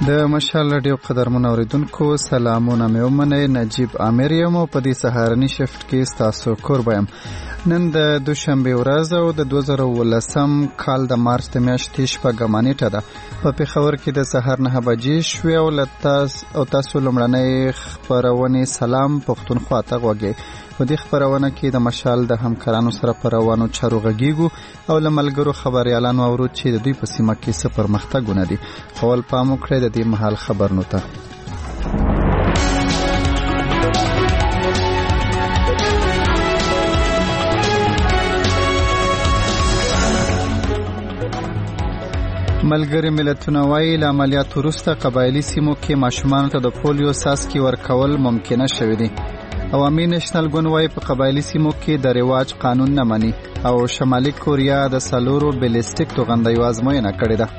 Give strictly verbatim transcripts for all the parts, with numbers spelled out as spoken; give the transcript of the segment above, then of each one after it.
د مشال رادیو قدرمن اوریدونکو سلامونه مې ومنئ. نجیب عامر یم او په دې سهارني شفت کې ستاسو کوربه یم. نن د دوشنبې ورځ او د دوه زره ولسم کال د مارچ د میاشتې شپږمه نیټه ده. په پېښور کې د سهار نهه بجې شوې او له تاسو او تاسو لومړنۍ خپرونې سلام پښتونخوا ته غوږئ. په دې خپرونه کې د مشال د همکارانو سره په روانو چارو غږیږو او له ملګرو خبریالانو اورو چې د دوی په سیمه کې څه پرمختګونه دي. اول پام وکړئ د دې مهال خبرونو ته. ملګری ملتونه وايي له عملیاتو وروسته قبایلي سیمو کې ماشومانو ته د پولیو څاڅکي ورکول ممکنه شوي دي. عوامي نېشنل ګوند وايي په قبایلي سیمو کې د رواج قانون نه مني او شمالي کوریا د سلورو بیلیسټیک توغندیو ازموینه کړې ده.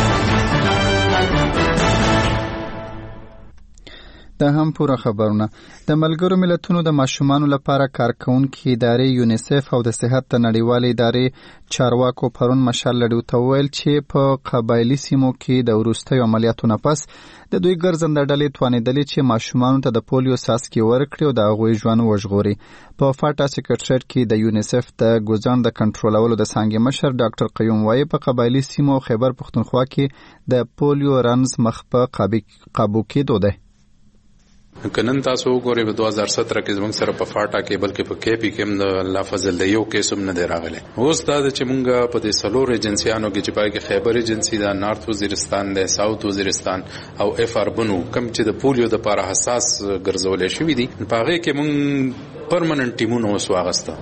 دا هم پوره خبرونه. د ملګرو ملتونو د ماشومانو لپاره کارکونکي ادارې یونیسف او د صحت د نړیوالې ادارې چارواکو پرون مشال لډو ته ویل چې په قبایلي سیمو کې د وروستیو عملیاتو نه پس د دوی ګرځنده ډلې توانېدلې چې ماشومانو ته د پولیو څاڅکي ورکړي او د هغوی ژوند وژغوري. په فاټا سیکرټریټ کې د یونیسف د ګوزان د کنټرولولو د څانګې مشر ډاکټر قیوم وايي په قبایلي سیمو او خیبر پښتونخوا کې د پولیو رنز مخ په قابو کېدو دی. کنن تاسو وګورئ په دوه هزار سطر کې زموږ سره په فاټا کې بلکې په کې پی کې هم د الله فضل دی یو کیس هم نه دی راغلی. اوس دا چې موږ په دې سلور ایجنسیانو کې چې پای کې خیبر ایجنسی دا نارت وزیرستان دی، ساوث وزیرستان او اف اربنو کم چې د پولیو د لپاره حساس ګرځولې شوی دي په هغه کې موږ پرمننت ټیمونه اوس واغسته.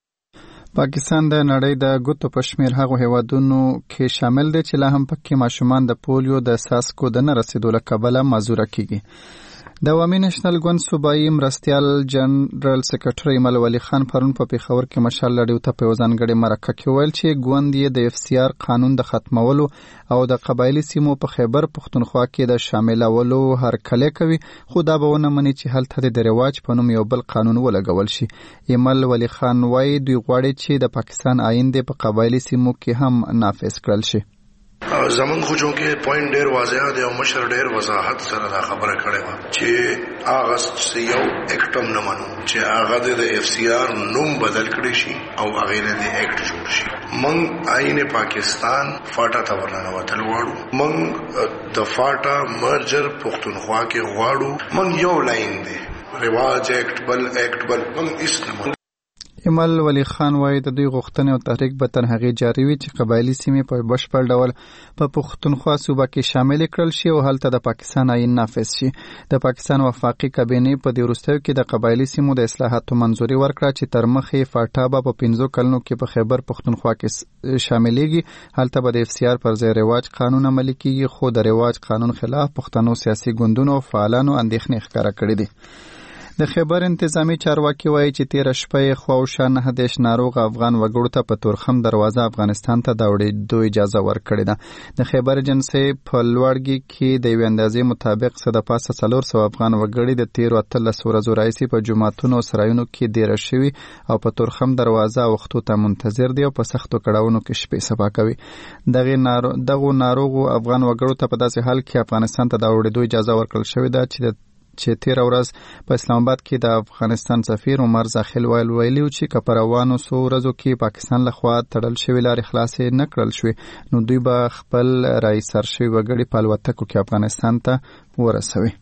پاکستان د نړۍ د ګوتو په شمیر هغو هیوادونو کې شامل دی چې لا هم پکې ماشومان د پولیو د څاڅکو د نه رسیدو له کبله معذوره کیږي. د عوامي نېشنل ګوند صوبایي مرستیال جنرال سیکرټري ایمل ولی خان پرون په پېښور کې مشال لډیو ته په یو ځانګړې مرکه کې ویل چې ګوند یې د اف سی آر قانون د ختمولو او د قبایلي سیمو په خیبر پښتونخوا کې د شاملولو هرکلی کوي، خو دا به ونه مني چې هلته د رواج په نوم یو بل قانون ولګول شي. ایمل ولی خان وایي دوی غواړي چې د پاکستان آئین د په قبایلي سیمو کې هم نافذ کړل شي. زمون خو جو کې پوینټ ډیر واضح دی او مشر ډیر وضاحت سره دا خبره کړې و چې اگست سی یو اکټم نه منو چې هغه د اف سی آر نوم بدل کړي شي او هغه نه د اکټ جوړ شي. من آئین پاکستان فاټا ته ورننه وتل غواړو، من د فاټا مرجر پښتونخوا کې غواړو، من یو لاین دی رواج اکټ بل اکټ بل من اسلام. ایمل ولی خان وايي د دوی غوښتنې او تحریک به تر هغې جاري وي چې قبایلي سیمې په بشپړ ډول په پښتونخوا صوبه کې شامل کړل شي او هلته د پاکستان آئین نافذ شي. د پاکستان وفاقي کابینې په دې وروستیو کې د قبایلي سیمو د اصلاحاتو منظوري ورکړه چې تر مخې فاټا به په پنځو کلونو کې په خیبر پښتونخوا کې شاملېږي. هلته به د اف سی آر پر ځای رواج قانون عملي کېږي، خو د رواج قانون خلاف پښتنو سیاسي ګوندونو او فعالانو اندېښنې ښکاره کړې دي. د خیبر انتظامی چارواکي وایي چې تېره شپه یې خواوشا نهه دېرش ناروغ افغان وګړو ته په تورخم دروازه افغانستان ته د وړېدو اجازه ورکړې ده. د خیبر ایجنسۍ په لوړګي کې د یوې اندازې مطابق څه د پاسه څلور سوه افغان وګړي د تېرو اتلسو ورځو راهیسې په جوماتونو او سرایونو کې دېره شوي او په تورخم دروازه اوښتو ته منتظر دي او په سختو کړاوونو کې شپې سبا کوي. دغو ناروغو افغان وګړو ته په داسې حال کې افغانستان ته د وړېدو اجازه ورکړل شوې ده چې د چې تیر ورځ په اسلام آباد کې د افغانستان سفیر عمر زاخیل ویل ویلي چې که په روانو څو ورځو کې پاکستان لخوا تړل شوې لارې خلاصې نه کړل شوې نو دوی به خپل راایسار شوي وګړي په الوتکو کې افغانستان ته ورسوي.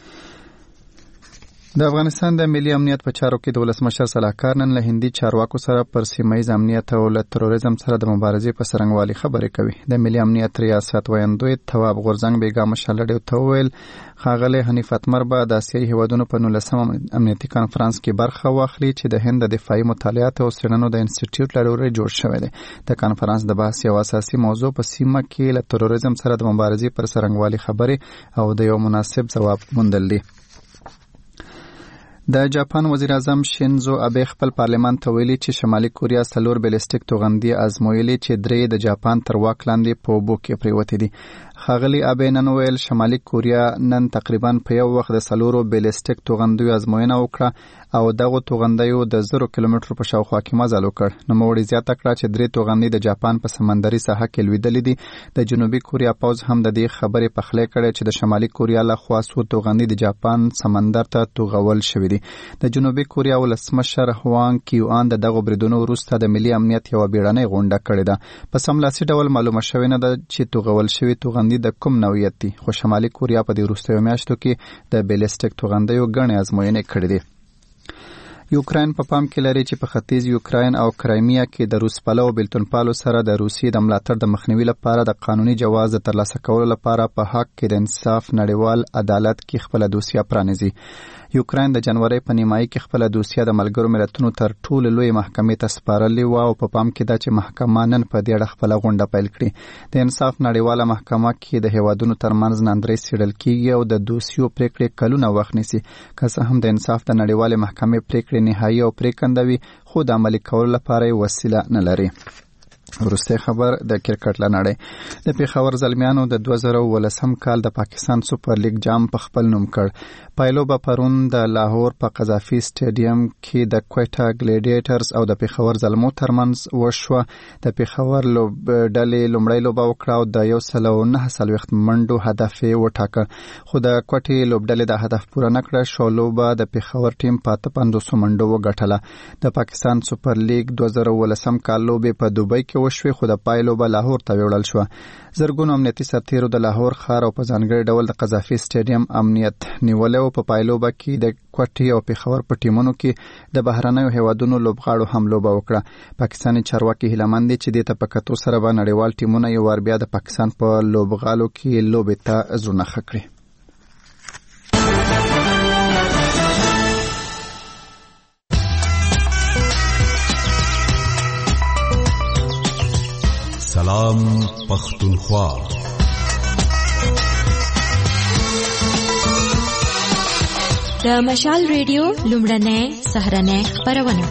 د افغانستان د ملي امنیت په چارو کې د ولسمشر صلاحکار نن له هندي چارواکو سره پر سیمه ییز امنیت او له تروریزم سره د مبارزې په څرنګوالي خبرې کوي. د ملي امنیت ریاست ویاندوی تواب غورځنګ بیګا مشالډیو ته وویل ښاغلی حنیف اتمر به د اسیایي هیوادونو په نولسم امنیتي کنفرانس کې برخه واخلي چې د هند د دفاعي مطالعات او څېړنو د انسټیټیوټ له لوري جوړ شوی دی. د کنفرانس د بحث یو اساسي موضوع په سیمه کې له تروریزم سره د مبارزې پر څرنګوالي خبرې او د یو مناسب ځواب موندل دي. د جاپان وزیر اعظم شینزو ابه خپل پارلمان ته ویلي چې شمالي کوریا څلور بیلسټیک توغندي ازمویلي چې درې د جاپان تر واک لاندې په اوبو کې پریوتې دي. ښاغلي ابه نن ویل شمالي کوریا نن تقریبا په یو وخت د څلورو بیلسټیک توغندیو ازموینه وکړه او دغه توغندیو د زرو کیلومترو په شاوخوا کې مزل وکړ. نوموړي زیاته کړه چې درې توغندي د جاپان په سمندري ساحه کې لوېدلې دي. د جنوبي کوریا پوځ هم د دې خبرې پخلی کړې چې د شمالي کوریا لخوا څو توغندي د جاپان سمندر ته توغول شوي دي. د جنوبي کوریا ولسمشر هوانګ کیوان د دغه بریدونو وروسته د ملي امنیت یوه بیړنۍ غونډه کړې ده. په سملاسي ډول معلومه شوې نه ده چې توغول شوي توغندي د کوم نوعیت دي، خو شمالي کوریا په دې وروستیو میاشتو کې د بیلسټیک توغندیو ګڼې ازموینې کړې دي. یوکراین په پام کې لري چې په ختیځ یوکراین او کرایمیا کې د روس پلو بیلتون پالو سره د روسیې د ملاتړ د مخنیوي لپاره د قانوني جواز د ترلاسه کولو لپاره په حق کې د انصاف نړیوال عدالت کې خپل دوسیه پرانیزي. یوکراین د جنوري په نیمایي کې خپل دوسیه د ملګرو ملتونو تر ټولو لوی محکمې ته سپارلې و او په پام کې ده چې محکمه نن په دې اړه خپل غونډه پیل کړي. د انصاف نړیواله محکمه کې د هیوادونو ترمنځ ناندرۍ څیړل کیږي او د دوسیو پریکړې کلونه وخت نیسي. که څه هم د انصاف د نړیوالې محکمې پریکړې نهایي او پریکندوي خو د عملي کولو لپاره وسیله نه لري. وروستی خبر د کرکټ له نړۍ. د پیښور زلمیانو د دوه زره ولسم کال د پاکستان سوپر لیګ جام په خپل نوم کړ. پایلوبه پرون د لاهور په قذافي سټیډیم کې د کوټا ګلیډیټرز او د پیښور زلمو ترمنځ وشوه. د پیښور لوبډلې لومړی لوبه وکړه او د یو سل او نهه څلوېښت منډو هدف یې وټاکه، خو د کوټې لوبډلې د هدف پوره نه کړه. شو لوبه د پیښور ټیم په اته پنځوسو منډو وګټله. د پاکستان سوپر لیګ دوه زره ولسم کال لوبې په دوبۍ کې وشوې، خو د پایلوبه لاهور ته وړل شوه. زرګونو امنیتي سرتیرو د لاهور ښار او په ځانګړي ډول د قذافي سټیډیم امنیت نیولی او په پایلوبه کې د کوټې او پیښور په ټیمونو کې د بهرنیو هیوادونو لوبغاړو هم لوبه وکړه. پاکستاني چارواکي هیله مند دي چې دې ته په کتو سره به نړیوال ټیمونه یو وار بیا د پاکستان په لوبغالو کې لوبې ته زړونه ښه کړي. سلام پختونخوا. د مشال ریډیو لومړنۍ سهرنۍ خپرونه.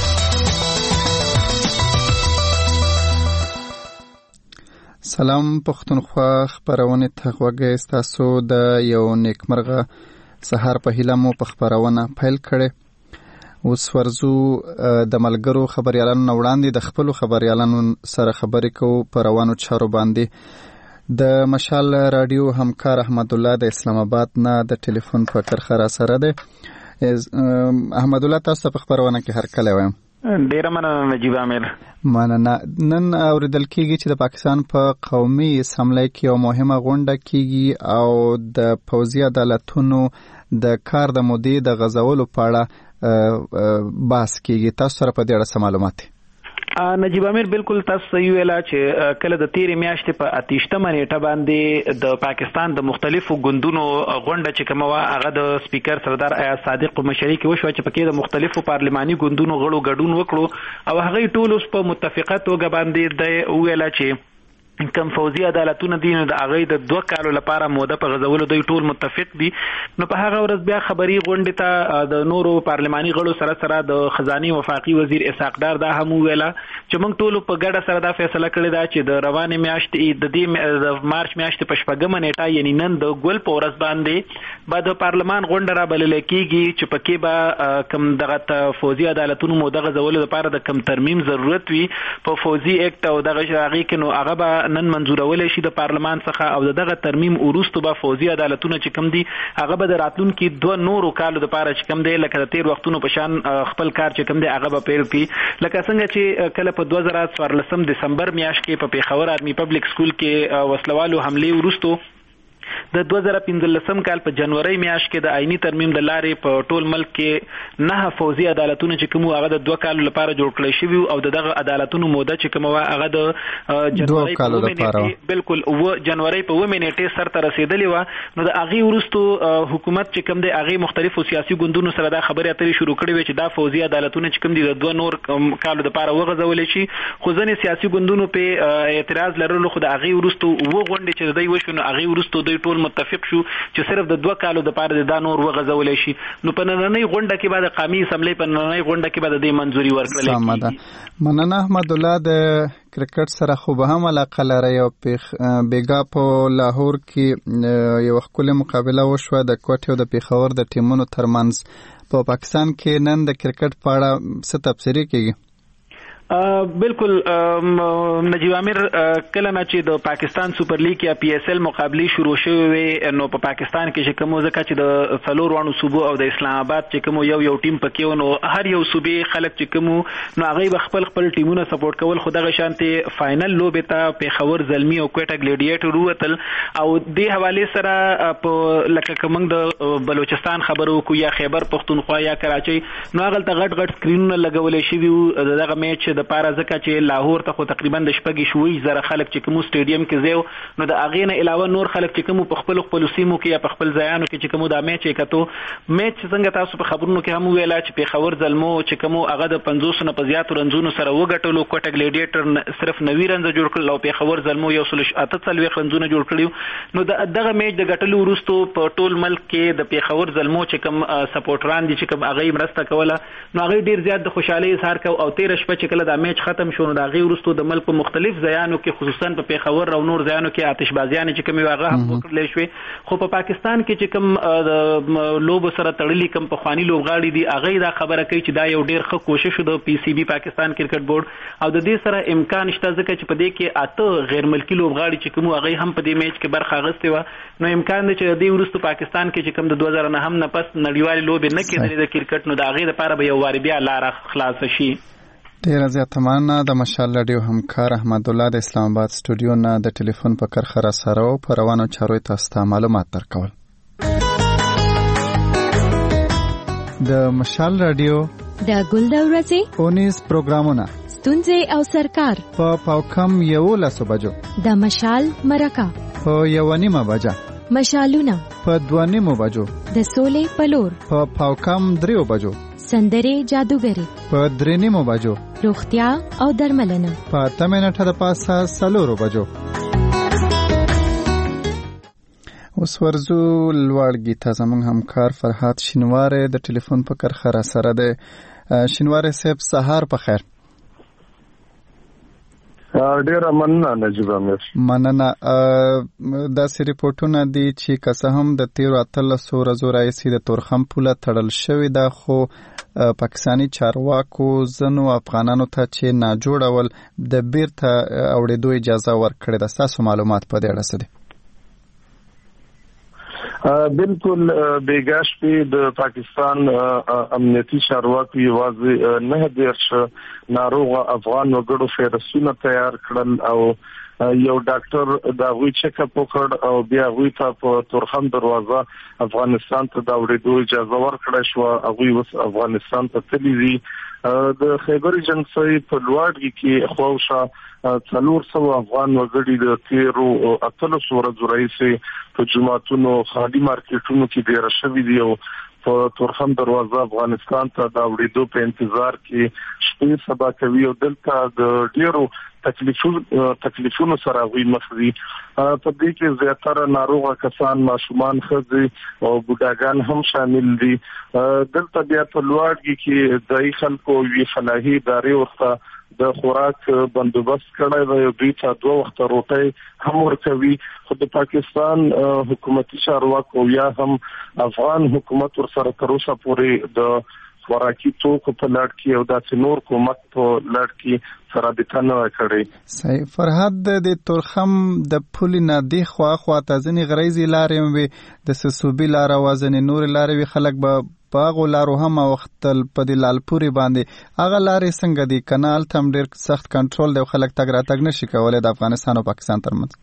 سلام پختونخوا خپرونه ته غوږی ستاسو د یو نیکمرغه سهار په هیله مو په خپرونه پیل کړې. اوس ورځو د ملګرو خبريالانو وړاندې د خپل خبريالانو سره خبرې کوو په روانو چارو باندې. د مشال رادیو همکار احمد الله د اسلام آباد نه د ټلیفون په کرخه را سره ده. احمد الله، تاسو په خبرونه کې هر کله وایم. ډیره مننه نجیب عامر. مننه. نن اوریدل کیږي چې د پاکستان په قومي اسمبلی کې یو مهمه غونډه کیږي او د پوځي عدالتونو د کار د مودې د غزولو په اړه باس کیږي. تاسو سره په دې اړه څه معلومات دي؟ نجیب امیر، بالکل تاسو صحیح ویلا چې کله د تیرې میاشتې په اتیشتمه نیټه باندې د پاکستان د مختلفو ګوندونو غونډه چې کومه وه هغه د سپیکر سردار ایاز صادق په مشرۍ کې وشوه چې پکې د مختلفو پارلماني ګوندونو غړو ګډون وکړو او هغه ټول اوس په متفقه توګه باندې د ویلا چې کم فوزي عدالتونه دي نو د هغه د دوه کالو لپاره موده په غزولو دوی ټول متفق دي. نو په هغه ورځ بیا خبري غونډه ته د نورو پارلماني غړو سره سره د خزاني وفاقي وزیر اسحاق ډار دا هم ویلا چې موږ ټول په ګډه سره دا فیصله کړې ده چې د روانې میاشتې د دې د مارچ میاشتې په شپږمه نیټه یعنی نن د ګل په ورځ باندې بعد پارلمان غونډه را بلل کېږي چې پکې به کم دغه فوزي عدالتونو موده غزولو لپاره د کم ترمیم ضرورت وي په فوزي اکټ او دغه هغه کې نو هغه به نن منزورولې شي د پارلمان څخه او دغه ترمیم وروسته به فوزي عدالتونه چې کم دي هغه به د راتلونکو دوه نورو کالو لپاره چې کم دی لکه د تیر وختونو په شان خپل کار چې کم دی هغه به پیل کړي. لکه څنګه چې کله په دوه زره څوارلسم دسمبر میاشت کې په پیښور آرمي پبلک سکول کې وسلوالو حمله وروسته د دوه زره پنځلسم کال په جنوري میاشت کې د آئینی ترمیم د لارې په ټول ملک کې نه فوزي عدالتونه چې کوم هغه د دوه کالو لپاره جوړ کړی شوی او دغه عدالتونو موده چې کوم هغه د جنوري په لپاره بالکل و جنوري په و منېټه سر ته رسیدلی و. نو د هغه وروسته حکومت چې کوم دی هغه مختلفو سیاسي ګوندونو سره د خبرې اترې شروع کړې و چې دا فوزي عدالتونه چې کوم دي د دوه نور کالو لپاره وغځول شي. خو ځینې سیاسي ګوندونو په اعتراض لرلو خو د هغه وروسته و غونډې چې دوی وشو نو هغه وروسته دوی ټول متفق شو چې صرف د دوه کالو د پاره د نور وغځولې شي. نو په نننۍ غونډه کې بعد قومي اسمبلی په نننۍ غونډه کې بعد د منځوري ورکړل کیږي. مننه احمد الله. د کرکټ سره خو به هم علاقه لري او بیګا په لاهور کې یو ښکلې مقابله وشوه د کوټې او د پیښور د ټیمونو ترمنځ. په پاکستان کې نن د کرکټ په اړه څه تبصرې کیږي؟ بالکل نجیب امیر کله نه چې د پاکستان سوپر لیګ یا پی ایس ایل مقابله شروع شوې وي نو په پاکستان کې چې کوم ځکه چې د څلور وانو صوبو او د اسلام آباد چې کوم یو یو ټیم پکې و نو هر یو صوبې خلک چې کوم نو هغه خپل خپل ټیمونه سپورټ کول. خو دغه شانتي فائنل لوبه ته پیښور زلمی او کوټه ګلیډیټر وروتل او د حواله سره په لکه کوم د بلوچستان خبرو کو یا خیبر پختونخوا یا کراچۍ نو هغه ته غټ غټ سکرینونه لګولې شي وو دغه میچ د پاره ځکه چې لاهور ته خو تقریبا د شپږ شوي زره خلک چې کوم سټیډیم کې زیو نو د اغې نه علاوه نور خلک چې کوم په خپل خپل سیمو کې یا په خپل ځایانو کې چې کوم د میچ کېتو میچ څنګه تاسو په خبرونو کې هم ویلا چې په خبر زلمو چې کوم هغه د پنځوس نه په زیاتو رنزونو سره وګټلو کوټه ګلیډیټر صرف نوي رنز جوړ کړل او په خبر زلمو یو سل اته څلوي رنزونه جوړ کړیو. نو دغه میچ د ګټلو وروسته په ټول ملک کې د په خبر زلمو چې کوم سپورټران دي چې کوم هغه مرسته کوله نو هغه ډیر زیات د خوشحالي اظهار کو او تیر شپه چې کله د میچ ختم شو نو دا غي ورستو د ملک په مختلف ځایانو کې خصوصا په پیښور او نور ځایانو کې آتشبازیان چې کوم واغه هم وکړل شوې. خو په پاکستان کې چې کوم لوب سره تړلي کوم په خواني لوبغاړي دي هغه دا خبره کوي چې دا یو ډیر ښه کوشش د پی سی بی پاکستان کرکټ بورډ او د دې سره امکان شته ځکه چې په دې کې اته غیر ملکی لوبغاړي چې کوم هغه هم په دې میچ کې برخه اخیسته و نو امکان دی چې د دې ورستو پاکستان کې چې کوم د دوه زره نه هم نه پس نړیوال لوب نه کېدل د کرکټ نو دا غي لپاره به یو وار بیا لار خلاص شي. ډیره زیاته مننه. د مشال رادیو همکار احمد الله د اسلام آباد سټوډیو نه د ټلیفون په کرخه را سره او په روانو چارو تاسو ته معلومات درکول. د مشال رادیو د ګل د ورځې اونیز پروګرامونه ستونزې او سرکار په پاوکم یو لسو بجو د مشال مرکه په یو نیمه بجه مشالونه په دوه نیمو بجو د سولې پلور په پاوکم دریو بجو سندرې جادوګری په درې نیمو بجو روغتیا او درملنه په اته منټه د پاسه څلورو بجو. اوس ورزو لوړ گیتا زمونږ همکار فرحات شینواره د ټلیفون په کرخه را سره ده. شینواره صاحب سهار په خیر. ډیره مننه نجیب امیر. مننه. داسې ریپورټونه دي چې که څه هم د تیرو اتلسو ورځو راهیسې د تورخم پوله تړل شوې ده خو پاکستاني چارواکو ځینو افغانانو ته چې ناجوړه ول د بیرته اوړېدو اجازه ورکړې ده. ستاسو معلومات په دې اړه څه دي؟ بالکل بیګاش په د پاکستان امنیتي چارواکو یوازې نه دیرش ناروغه افغان وګړو فیرسونه تیار کړل او یو ډاکټر دا وی چیک اپ وکړ او بیا وی ته په تورخم دروازه افغانستان ته دا وړېدو اجازه ورکړه شو. هغه وس افغانستان ته تللی دي. د خیبر ایجنسی په لوړګي کې خوښه څلور سو افغان وګړي د تیرو اتلسو ورځو راهیسې په جمعتونو خالي مارکیټونو کې ډیر شوي دي او په تورخم دروازه افغانستان ته دا وړېدو په انتظار کې شپې سبا کوي او دلته د ډیرو تکلیفونو تکلیفونو سره وي مخ دي. په دې کې زیاتره ناروغه کسان ماشومان ښځې او بوډاګان هم شامل دي. دلته بیا په لوړګي کې د خلکو وی فلاحي ادارې ورته د خوراک بندوبست کړی دی. دوی ته دوه وخت روټۍ هم ورکوي خو د پاکستان حکومتي چارواکو یا هم افغان حکومت ورسره تر اوسه پورې د خوراکي توکو په لړ کې او داسې نور کومک په لړ کې رابطه نه کړې. صحیح. فرهاد د تورخم د پولې نه دی خوا خوا ته ځینې غریزي لارې وي د سسوبي لاره وازنې نور لارې وي خلک به په هغو لارو هم وختل په د لالپورې باندې هغه لارې څنګه دي کنال تم ډیر سخت کنټرول دی خلک تګ راتګ نشي کولی د افغانستان او پاکستان ترمنځ؟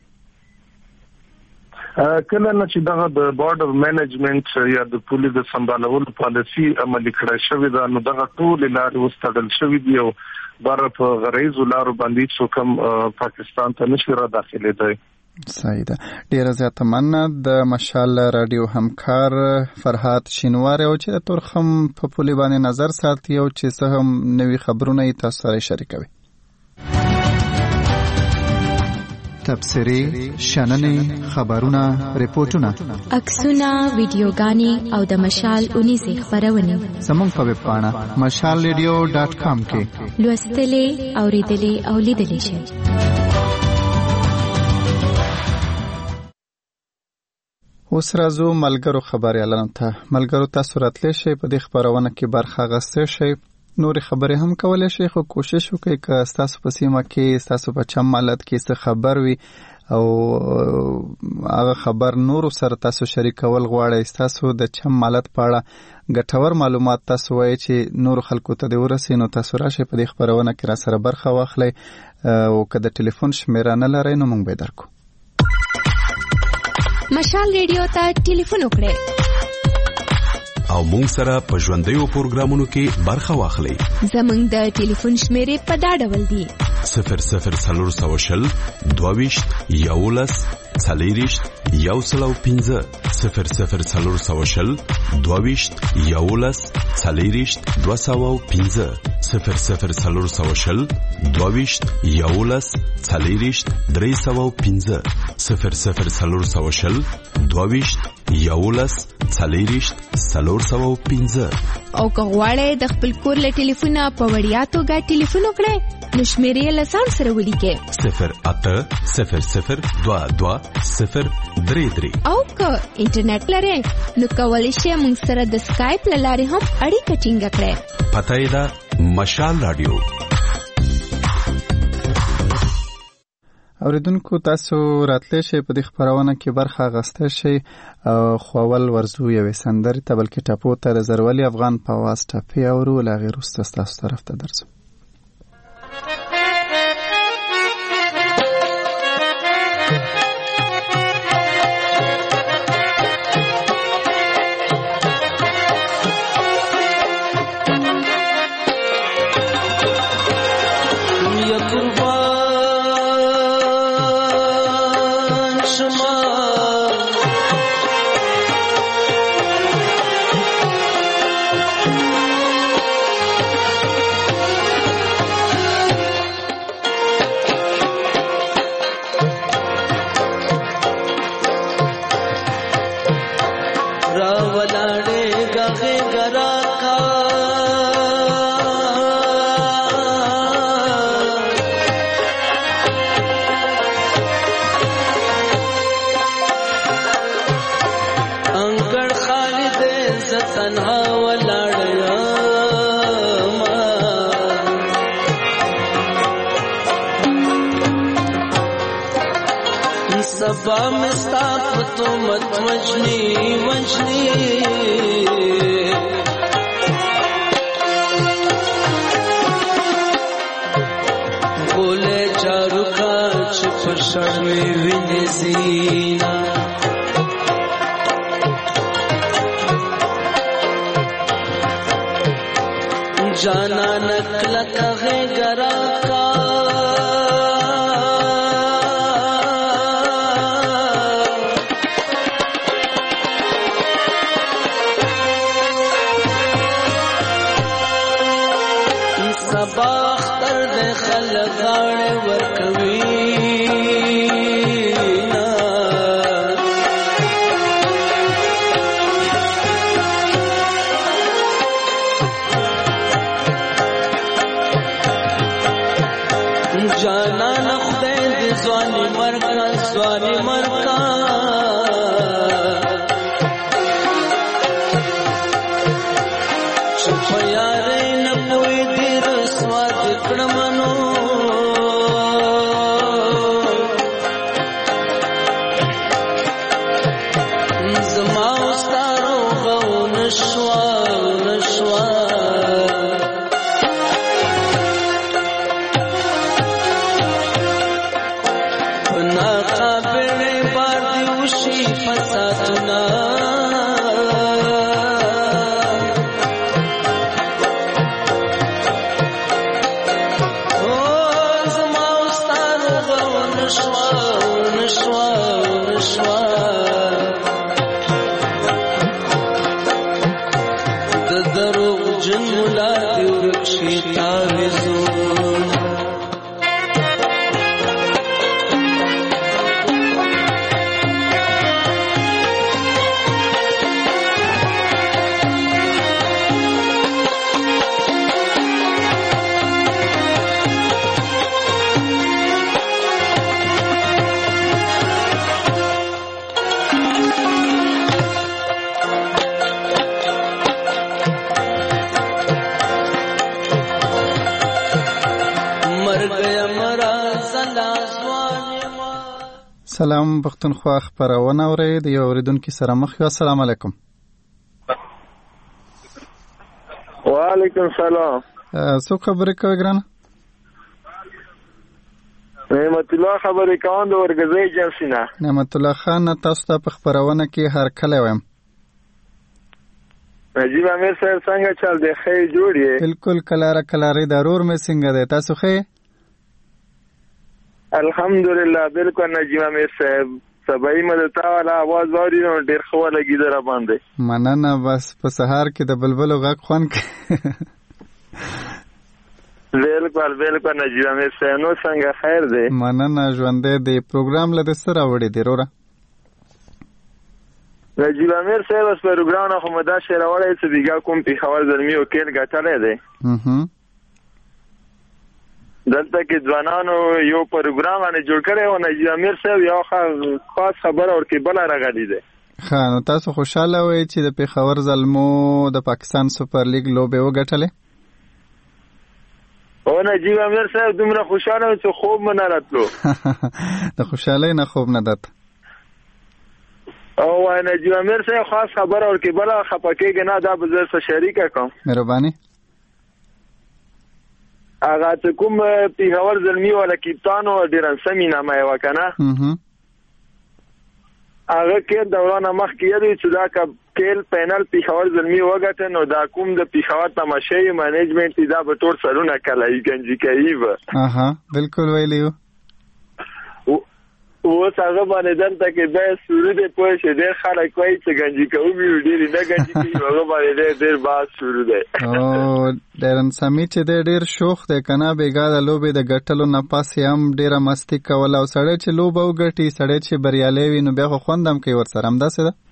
کله نه چې دغه د بارډر مینجمنت یا د پولې د سمبالولو پالیسي عملي کړای شوې ده نو دغه ټول لارې وستړل شوې دي او بار په غریزو لارو باندې څوک هم پاکستان ته نشي را داخلېدای. صحیح ده. ډیره زیاته مننه. د مشال رادیو همکار فرحات شینواره او چې د تورخم په پولې باندې نظر ساتي او چې څه هم نوي خبرونه یې تاسو سره شریکوي. تبصرې شننې خبرونه ریپورتونه عکسونه ویډیوګانې او د مشال اونیزې خبرونه زموږ په ویب پاڼه مشال ریډیو ډاټ کام کې لوستلې اوریدلې او لیدلې شئ. اوس راځو ملګرو خبرې اعلان ته. ملګرو تاسو راتلی شئ په دې خبرونه کې برخه اخیستی شئ. نورې خبرې هم کولی شئ خو کوشش وکړئ که ستاسو په سیمه کې ستاسو په چم مالت کې څه خبر وي او هغه خبر نورو سره تاسو شریکول غواړئ، ستاسو د چم مالت په اړه ګټور معلومات تاسو وایئ چې نورو خلکو ته دې ورسي، نو تاسو راشئ په دې خبرونه کې را سره برخه واخلئ او که د ټلیفون شمیره نه لرئ نو موږ به یې درکو. مشال ریډیو ته ټلیفون وکړئ او مونږ سره په ژوندیو پروګرامونو کې برخه واخلئ. زموږ د ټلیفون شمیرې په دا ډول دي: صفر صفر څلور سوه شل دوه ویشت یولس څلېرویشت یو سل او پنځه صفر صفر څلور سوه شل دوه ویشت یولس څلېرویشت دوه سوه او پنځه صفر صفر څلور سوه شل دوه ویشت یولس څلېرویشت درې سوه او پنځه صفر صفر څلور سوه شل دوه ویشت یولس څلېرویشت څلور سوه او پنځه. او که غواړئ د خپل کور له ټلیفونه په وړیا توګه ټلیفون وکړئ نو شمیرې له ځان سره ولیکئ: صفر اته صفر صفر دوه دوه صفر درې درې. او که انټرنیټ لرئ نو کولی شئ موږ سره د سکایپ له لارې هم اړیکه ټینګه کړئ. پته یې ده مشال رادیو. اوریدونکو تاسو راتلی شئ په دې خبرونه کې برخه اخیستی شئ. خو اول ورځو یوې سندرې ته بلکې ټپو ته د زرولي افغان په اواز ټپې اورو، له هغې وروسته ستاسو طرف ته درځو. سبا مستا پتو مت وجنی وجنی بولے چارو کا چپ شرمی ویني زینا جانا نکلا کغه گرا کا باختر دے خلق غاڑے ورکوینا جانا نخدے دے زوانی مرکا زوانی مرکا چپیا رے نپوی دیر سواد کڑمنو زما استارو غو نشوا نشوا نا قابل بار دیوشی فساتنا سلام پښتونخوا خبرونه اورئ د یو اوریدونکو سره مخ یو. السلام علیکم. وعلیکم سلام. څو خبرې کوي ګرانه؟ نعمت الله خبرې کوم د ورګزۍ ایجنسی نه. نعمت الله خان، تاسو ته په خبرونه کې هر کله وایم. نجیب امیر صاحب څنګه چل دی؟ ښه جوړ یې؟ بالکل کلاره کلاره ضرور مې څنګه دی، تاسو ښه؟ الحمدلله بالکل نجیب امیر صاحب سبای مدتا والا आवाज وری نو ډیر خو لګی در باندې. مننه. بس په سهار کې د بلبلو غږ خوان کې. بالکل بالکل نجیب امیر صاحب نو څنګه خیر دی؟ مننه. ژوندې دی. پروګرام لده سره وړي دی وروره. نجیب امیر صاحب اس پروګرام خو مدا شهر وړي چې دیګه کوم په خبر زلمی او کېل غټلې دی. اها دلته کې ځوانانو یو پروګرام باندې جوړ کړی او نجیب امیر صاحب یو خاص خبر اور کې بل راغلی دی. ها نو تاسو خوشاله وئ چې د پیښور زلمو د پاکستان سپر لیګ لوبه وګټله؟ او نجیب امیر صاحب دومره خوشاله چې خوب نه راتلو. د خوشاله نه خوب نه دات. او نجیب امیر صاحب خاص خبر اور کې بل خپکه نه دا بزر سره شریک کوم. مهرباني. اغه ته کوم پیښور زلمی ولا کیپټانو ډیرن سمي نامه یو کنه. اها هغه کې دوران مخ کې دی چې دا کېل پینل پیښور زلمی وګټه نو دا کوم د پیښور تماشې مینجمنت دا به ټول سرونه کله یې گنجي کوي و. اها بالکل ویلیو. و څنګه باندې دلته کې به شروع دی پوه شه ډېر خلک کوي چې گنجي کوي ډېر نه گنجي کوي هغه باندې ډېر باز شروع دی. او ډېرن سمې چې ډېر شوخ دی کنه بیګا د لوبې د ګټلو نه پاسې هم ډېره مستی کوله او سړی چې لوبه وګټي سړی چې بریالی وي نو بیا خو خوند هم کوي ورسره. همداسې ده؟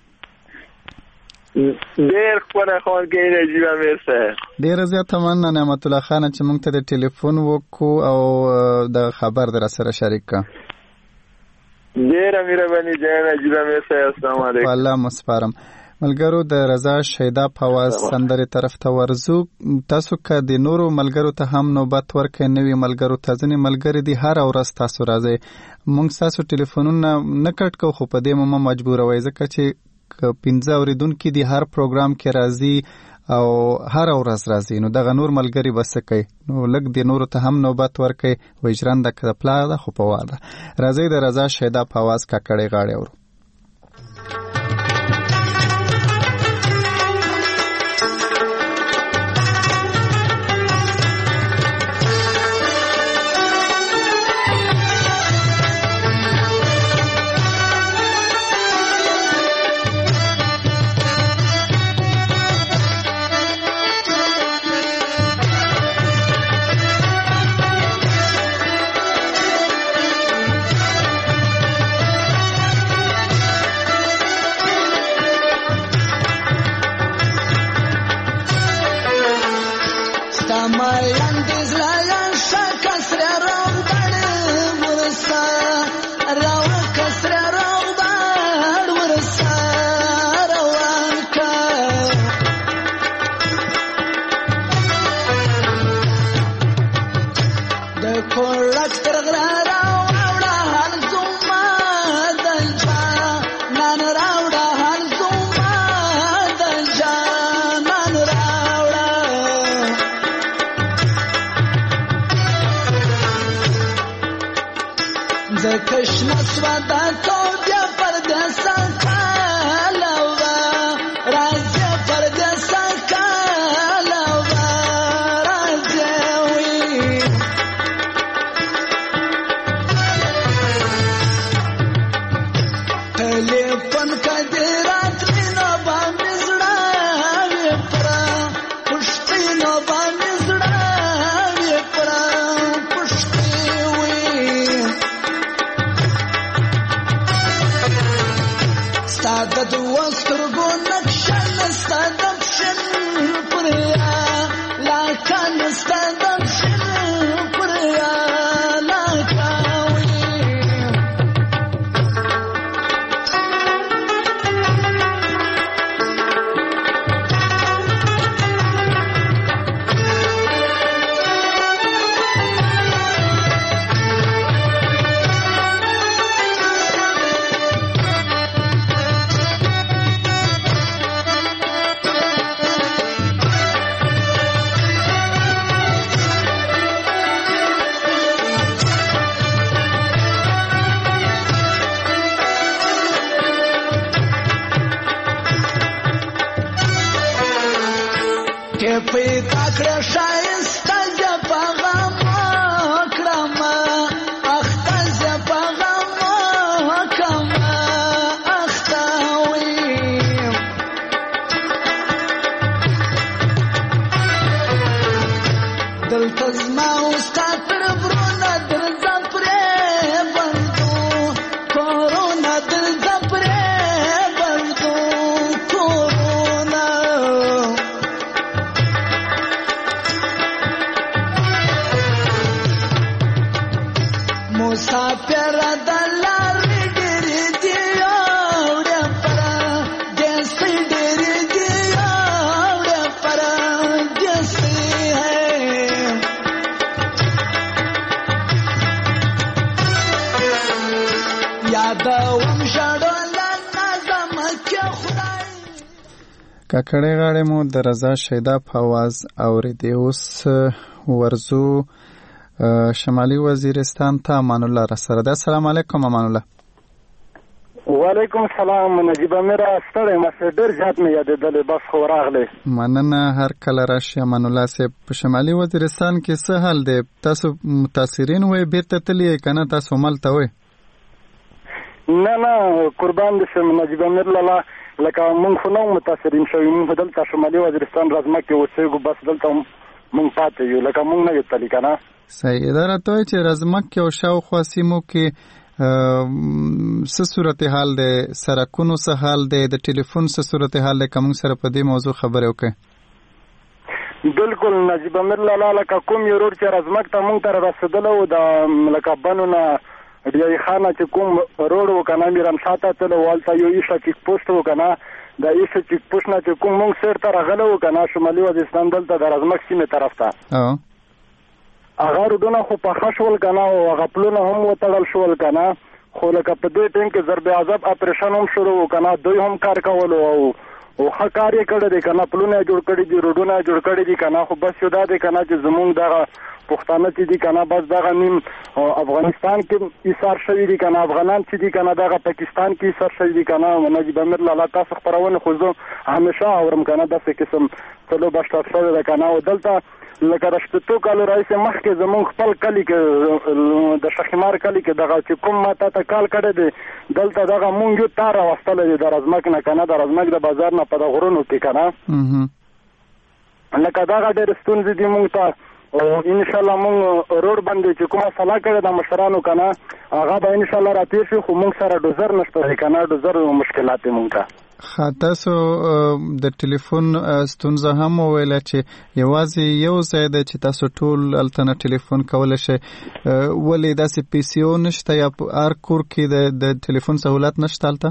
ډېر خوند خوند کوي نجیب امیر صاحب. ډېره زیاته مننه نعمت الله خان چې موږ ته د ټلیفون وکړو او د خبر در سره شریک کړه. ډیره مهرباني جان نجیب امیر صاحب. السلام علیکم. والله مسپارم. ملګرو د رضا شیدا په واز سندره طرف ته ورزو. تاسو که د نورو ملګرو ته هم نوبت ورکړئ نوی ملګرو ته ځنې ملګری دي هر ورځ تاسو راځئ. موږ تاسو ټلیفونونه نه کټ کوو خو په دې مو مجبوروي ځکه چې پنځه اوریدونکي دي هر پروګرام کې راځي او هر ورځ راځي نو دغه نور ملګری بس کوي نو لګ د نورو ته هم نوبت ورکړي. وجران د کپلا ده خو په واده راځي د رضا شیدا په आवाज کا کړي غاړي ورو. کاکړې غاړې مو د رضا شیدا په आवाज اورېدې. اوس ورزو شمالي وزیرستان ته امان الله را سره ده. السلام علیکم امان الله. وعلیکم السلام. نجیب امیر ستړی مې ډېر زیات مې یادېدلې، بس خو راغلی. مننه، هر کله راشي امان الله صاحب. په شمالي وزیرستان کې څه حال دی؟ تاسو متاثرین وئ بیرته تللی یې که نه تاسو ملته وئ؟ نه نه قربان دې شم نجیب امیر لالا، لکه مونږ خو نه متاثرین شوي، مونږ دلته شمالي وزیرستان رزمه کې اوسېږو، بس دلته مونږ پاتې یو، لکه مونږ نه یو تللی که نه. صحیح. دا راته وایي چې رزمک کې او شاوخوا سیمو کې څه صورتحال دی، سرکونو څه حال دی، د ټلیفون څه صورتحال دی؟ که مونږ سره په دې موضوع خبرې وکړئ. بالکل نجیب امیر لالا، لکه کوم یو روډ چې رزمک ته مونږ ته رسېدلی و، د لکه بنو نه ډیای خانه چې کوم روډ و که نه میرمشاه ته تلو، هلته یو ایشه چیک پوسټ و که نه، د ایشه چیک پوسټ نه چې کوم مونږ سیر ته راغلی و که نه شمالي وزیرستان دلته د رزمک سیمې طرف ته، هغه روډونه خو پاخه شول که نه، او هغه پلونه هم وتړل شول که نه، خو لکه په دې ټیم کې ضرب عذاب اپریشن هم شروع و که نه، دوی هم کار کولو او او ښه کار یې کړی دی که نه، پلونه یې جوړ کړي دي، روډونه یې جوړ کړي دي که نه، خو بس یو دا دی که نه چې زمونږ دغه پښتانه چې دي که نه بس دغه نیم افغانستان کې ایثار شوي دي که نه، افغانان چې دي که نه دغه پاکستان کې ایثار شوي دي که نه. نجیب امیر لالا تاسو خپرونه خو زه همیشه اورم که نه، داسې قسم څلو بشټاف شوی ده که نه، او دلته لکه د شپېتو کالو راهیسې مخکې زمونږ خپل کلي کې د شخیمار کلي کې دغه چې کوم ما تا ته کال کړی دی، دلته دغه مونږ یو تار راوستلی دی د رزمک نه که نه، د رزمک د بازار نه په د غرونو کې که نه، لکه دغه ډېرې ستونزې دي مونږ ته، او انشاءالله مونږ روډ باندې چې کومه صلاح کړې ده مشرانو که نه، هغه به انشاءالله راتېر شي، خو مونږ سره ډوزر نشته دی که نه، ډوزر مشکلات دی مونږ ته. تاسو د ټلیفون ستونزه هم وویله چې یوازې یو ځای دی چې تاسو ټول هلته نه ټلیفون کولی شئ، ولې داسې پی سی او نشته یا په هر کور کې د ټلیفون سهولت نشته هلته؟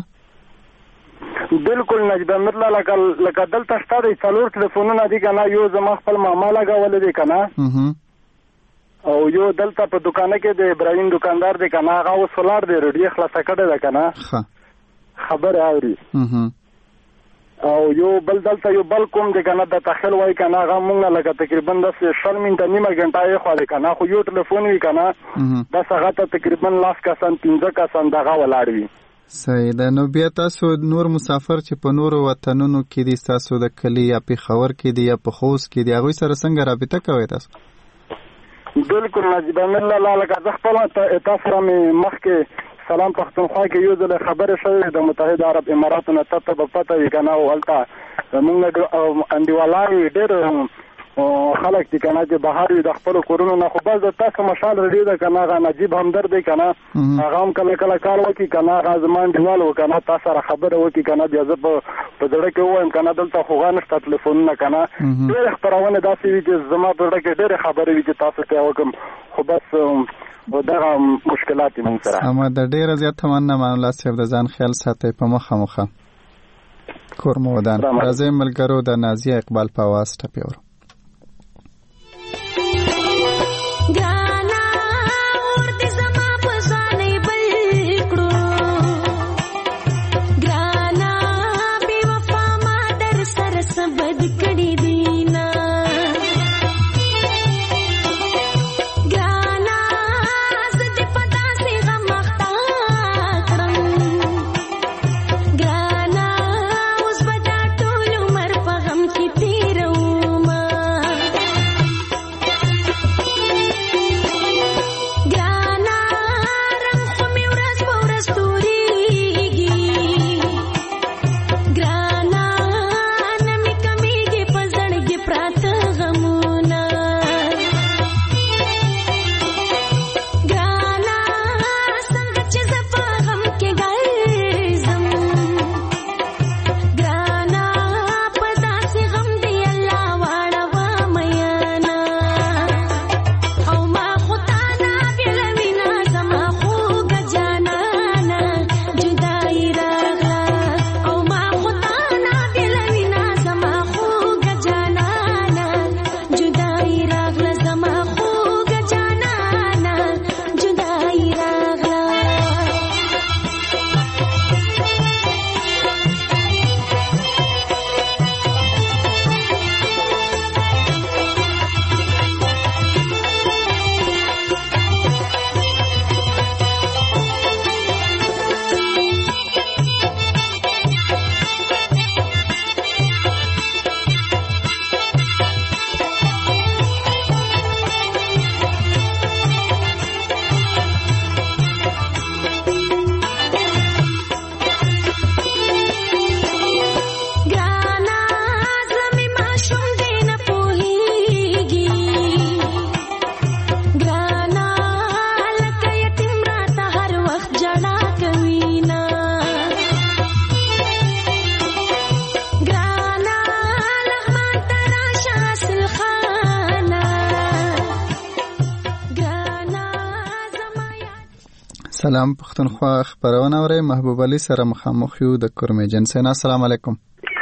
بالکل نجیب امیر لالا، لکه دلته شته دی څلور ټلیفونونه دي که نه، یو زما خپل ماما لګولی دی که نه، او یو دلته په دوکانه کې د ابراهیم دکاندار دی که نه، هغه اوس ولاړ دی، ریډیو خلاصه کړې ده که نه، خبرې اوري، او یو بل دلته یو بل کوم دی که نه د تخیل وایي که نه، هغه مونږ لکه تقریبا داسې شل منټه نیمه ګنټه یې خوا دی که نه، خو یو ټلیفون وي که نه بس هغه ته تقریبا لاس کسان پنځه کسان دغه ولاړ وي. صحیح ده. نو بیا تاسو نور مسافر چې په نورو وطنونو کې دي، تاسو د کلي یا پېښور کې دي یا په خوست کې دي، هغوی سره څنګه رابطه کوئ تاسو؟ بالکل نجیب امیر لالا، لکه زه خپله تاسو سره مې مخکې سلام پښتونخوا کې یو ځل خبرې شوې د متحده عرب اماراتو نه، ته به پته وي که نه، او هلته زمونږ انډیوالان ډېر خلک دي که نه چې بهر وي د خپلو کورونو نه، خو بس د تاسو مشال ریډیو ده که نه، هغه نجیب همدرد دی که نه، هغه هم کله کله کار وکړي که نه، هغه زما انډیوال و که نه، تا سره خبره وکړي که نه، بیا زه په زړه کې ووایم که نه دلته خو هغه نشته ټلیفونونه که نه، ډېرې خپرونې داسې وي چې زما په زړه کې ډېرې خبرې وي چې تاسو ته یې وکړم، خو بس دغه مشکلات یې مونږ سره. اما د ډېره زیاته مننه امان الله صاحب، د ځان خیال ساتئ. په مخه مخه کور مو ودان. راځئ ملګرو د نازیه اقبال په اواز ټپې اورو. ګرانه اوس به دا ټول عمر په غم کې تېرومه سلام پښتونخوا خبرونه اورئ. محبوب علي سره مخامخ یو د کورمې جنسینا. السلام علیکم.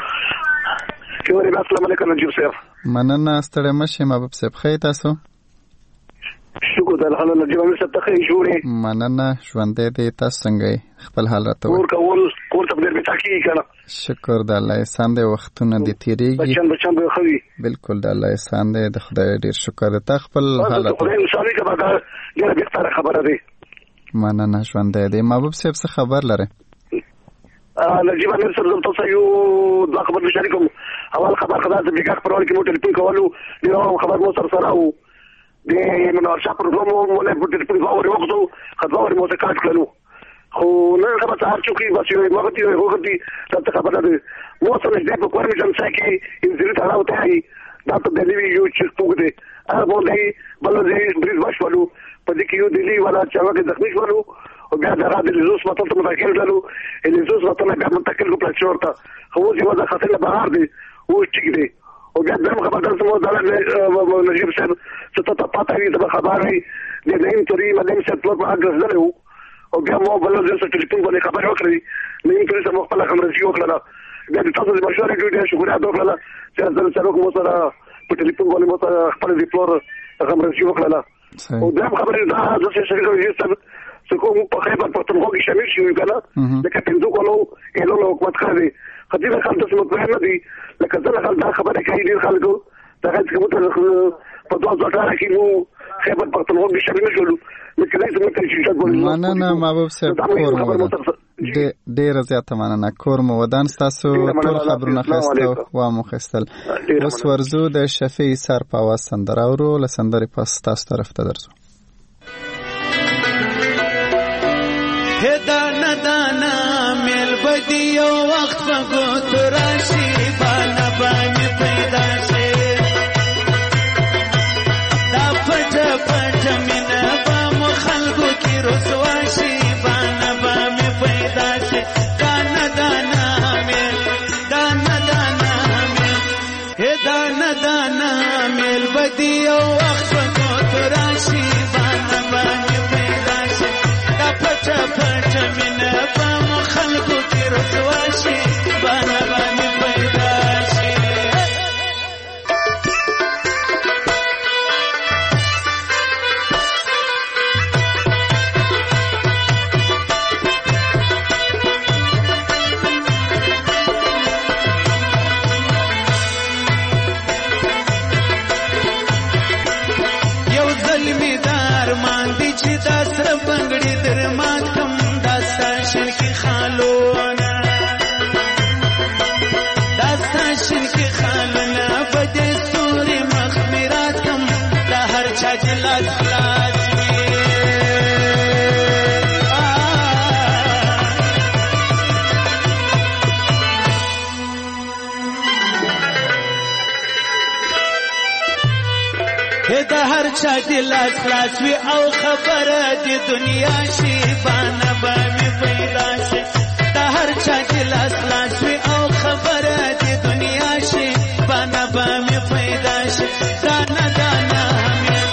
السلام علیکم نجیب صاحب. مننه ستړی مشه محبوب صاحب. خیر تاسو؟ شکر الحمدلله. نجیب صاحب ته خیر جوړې. مننه ژوندې دې. تاسو څنګه خپل حال راته ور کول کول ته ډېر بتاکي کنه. شکر د الله احسان دې. وختونه دې تیریږي. بچن بچن به خوي. بالکل د الله احسان دې. د خدای ډېر شکر ته خپل حالت. خدای انساني کبا دا ډېر بهتره خبره ده. مننه ژوندې دې. محبوب صاحب څه خبر لره؟ نجیب امیر صاحب زم تاسو یو دا خبر شریکم. اول خبر خدای دې بیګه پرول کې مو ټلیفون کولو ډیر خبر مو سره سره وو د منور شاه پر کومو مو له ټلیفون باور وکړو خبر مو ته کاټ کړو خو نه خبر تاسو چې بس یو وخت یو وخت تاسو خبر ده مو سره دې په کوم جام سکه انځري ته راوته هي دا ته دلی یو چې پوګه هغه باندې بلځي بریز بشولو په دې کې یو دلی ولا چې هغه زخمی شولو او بیا د راډیو لزوس ماته ته متکل دلو لزوس ماته نه بیا متکل کو پلاتورتا خو چې ودا خاطر له بهر دی او ټیک دی او بیا دغه خبر درته مو دلته نجیب صاحب څه ته پاتې دی د خبرې د نیم توري مدام صاحب په هغه غزلو او بیا مو بل ځل څه ټلیفون باندې خبر وکړي نیم توري سره خپل خبرې وکړه بیا د تاسو د مشورې ډېر شکر ادا وکړه چې زه سره کوم سره په ټلیفون باندې مو سره خپل د فلور خبرې وکړه او دا خبرې دا د څه شي کوي څوک په خیبر پښتونخوا کې شامل شي کنه لکه پنځو کولو اله له حکومت خاله خدای خپل تاسو مطمئن نه دي لکه څنګه خپل دا خبره کوي ډیر خلکو دا هیڅ کومه په دوه ځله کې مو خیبر پښتونخوا کې شامل شول لکه لایته مته چې مننه محبوب صاحب. کور مو ډیر زیاته مننه. کور مو ودان تاسو ټول خبرونه خسته و مو خستل. اوس ورزو د شفیع سر په واس سندره ورو لسندري پاس تاسو طرف ته درځو. دانا دانا میل بدی یو وخت بگو تو راشی بانا بانی پیدا شی دا پٹ پٹ من بام خلقو کی رسواشی بانا بانی پیدا شی دانا دانا میل دانا دانا میل دانا دانا میل بدی یو وخت بگو تو راشی بانا بانی پیدا شی دا پٹ پٹ من بام خلقو کی رسواشی بانا بانی پیدا شی یو ظلمی دار ماندی چی دا سر بنگڑی در مات کم داستا شنکی خالونا داستا شنکی خالونا بدے سوری مخمیرات کم دا ہر چا جلات خلاص دا هر چا دلاس لاس وی او خبره دی دنیا شی بانا بامی پیدا شی دا هر چا دلاس لاس وی او خبره دی دنیا شی بانا بامی پیدا شی دانا دانا همیل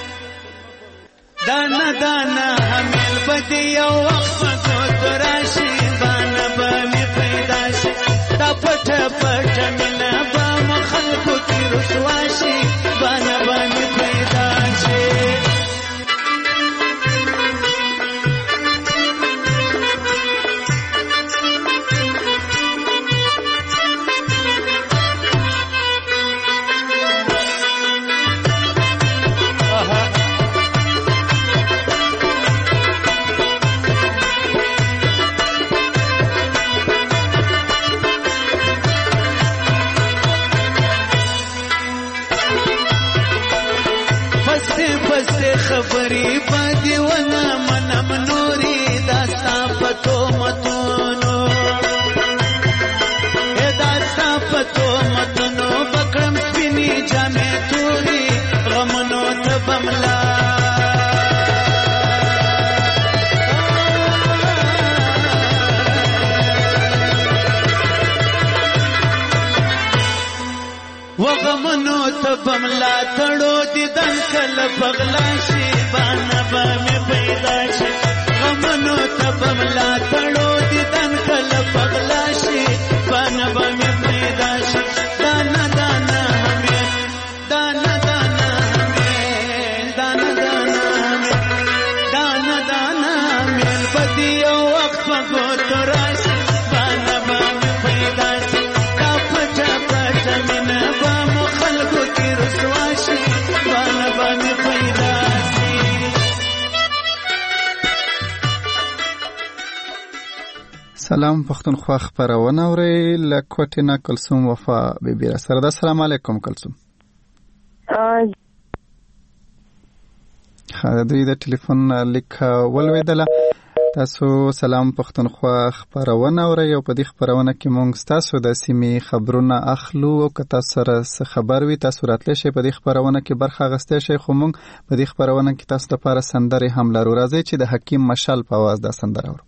دانا دانا همیل بدی یو وقت بگو تراشی بانا بامی پیدا شی دا پٹ پٹ من بام خلقو کی رسواشی بانا بامی پیدا شی خبری پدی ونا منم نوری داستا پتو متونو اے داستا پتو متونو بکرم سپینی جامع توری غمنو تبملا وغمنو تبملا تڑو دی دن کل بغلا شی بانا بامی پیدا شی غمونو تبملا تړو دیدن کله پغلا شي بنا به پیدا شي دانا دانا همې دانا دانا همې دانا دانا همې دانا دانا همې بدی او وخت په تراشي بنا به پیدا شي کا پټه پټه مینه به مو خلکو کې رسوا شي بنا به پیدا شي. سلام پښتونخوا خبرونه اوري لکوټه نه کلثوم وفا بیبي را سره. السلام علیکم کلثوم. خا دوی د ټلیفون لیک ولویدله. تاسو سلام پښتونخوا خبرونه اوري او په دې خبرونه کې مونږ تاسو د سیمې خبرونه اخلو او که تاسو سره خبر وي تاسو راتلی شئ په دې خبرونه کې برخه اخیستی شئ. خو مونږ په دې خبرونه کې تاسو لپاره سندرې هم لرو. راځئ چې د حکیم مشال په اواز دا سندره اورو.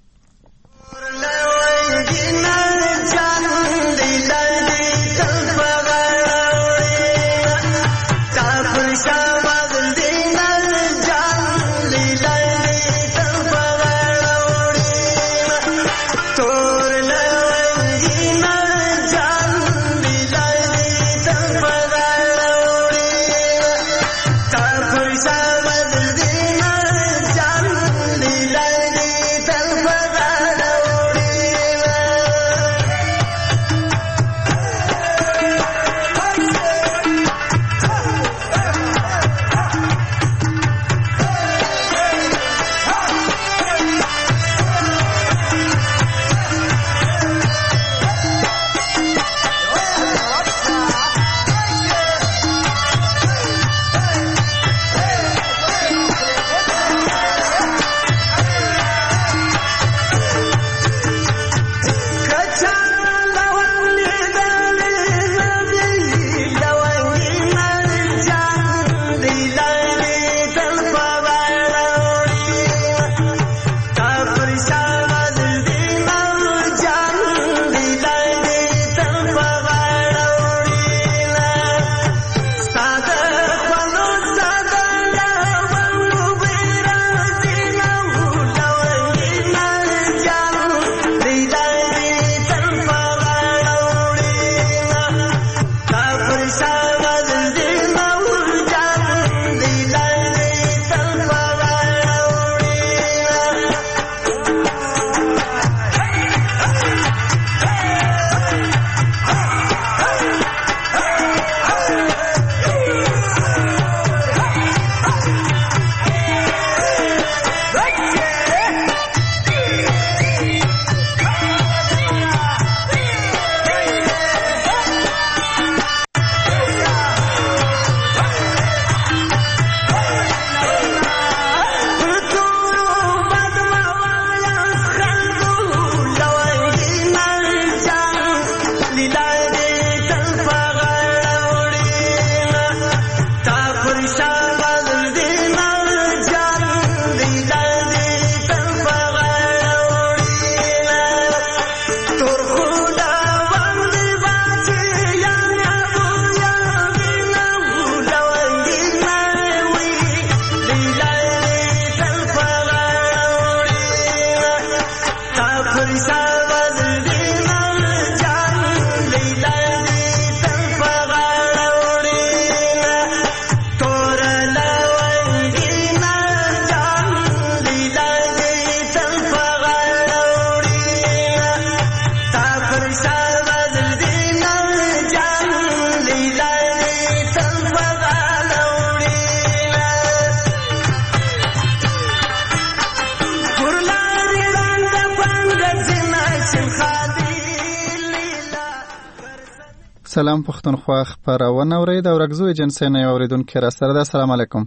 سلام پښتونخوا خبرونه اوري د ورغزو ایجنسی نه اوریدونکو را سره. السلام علیکم.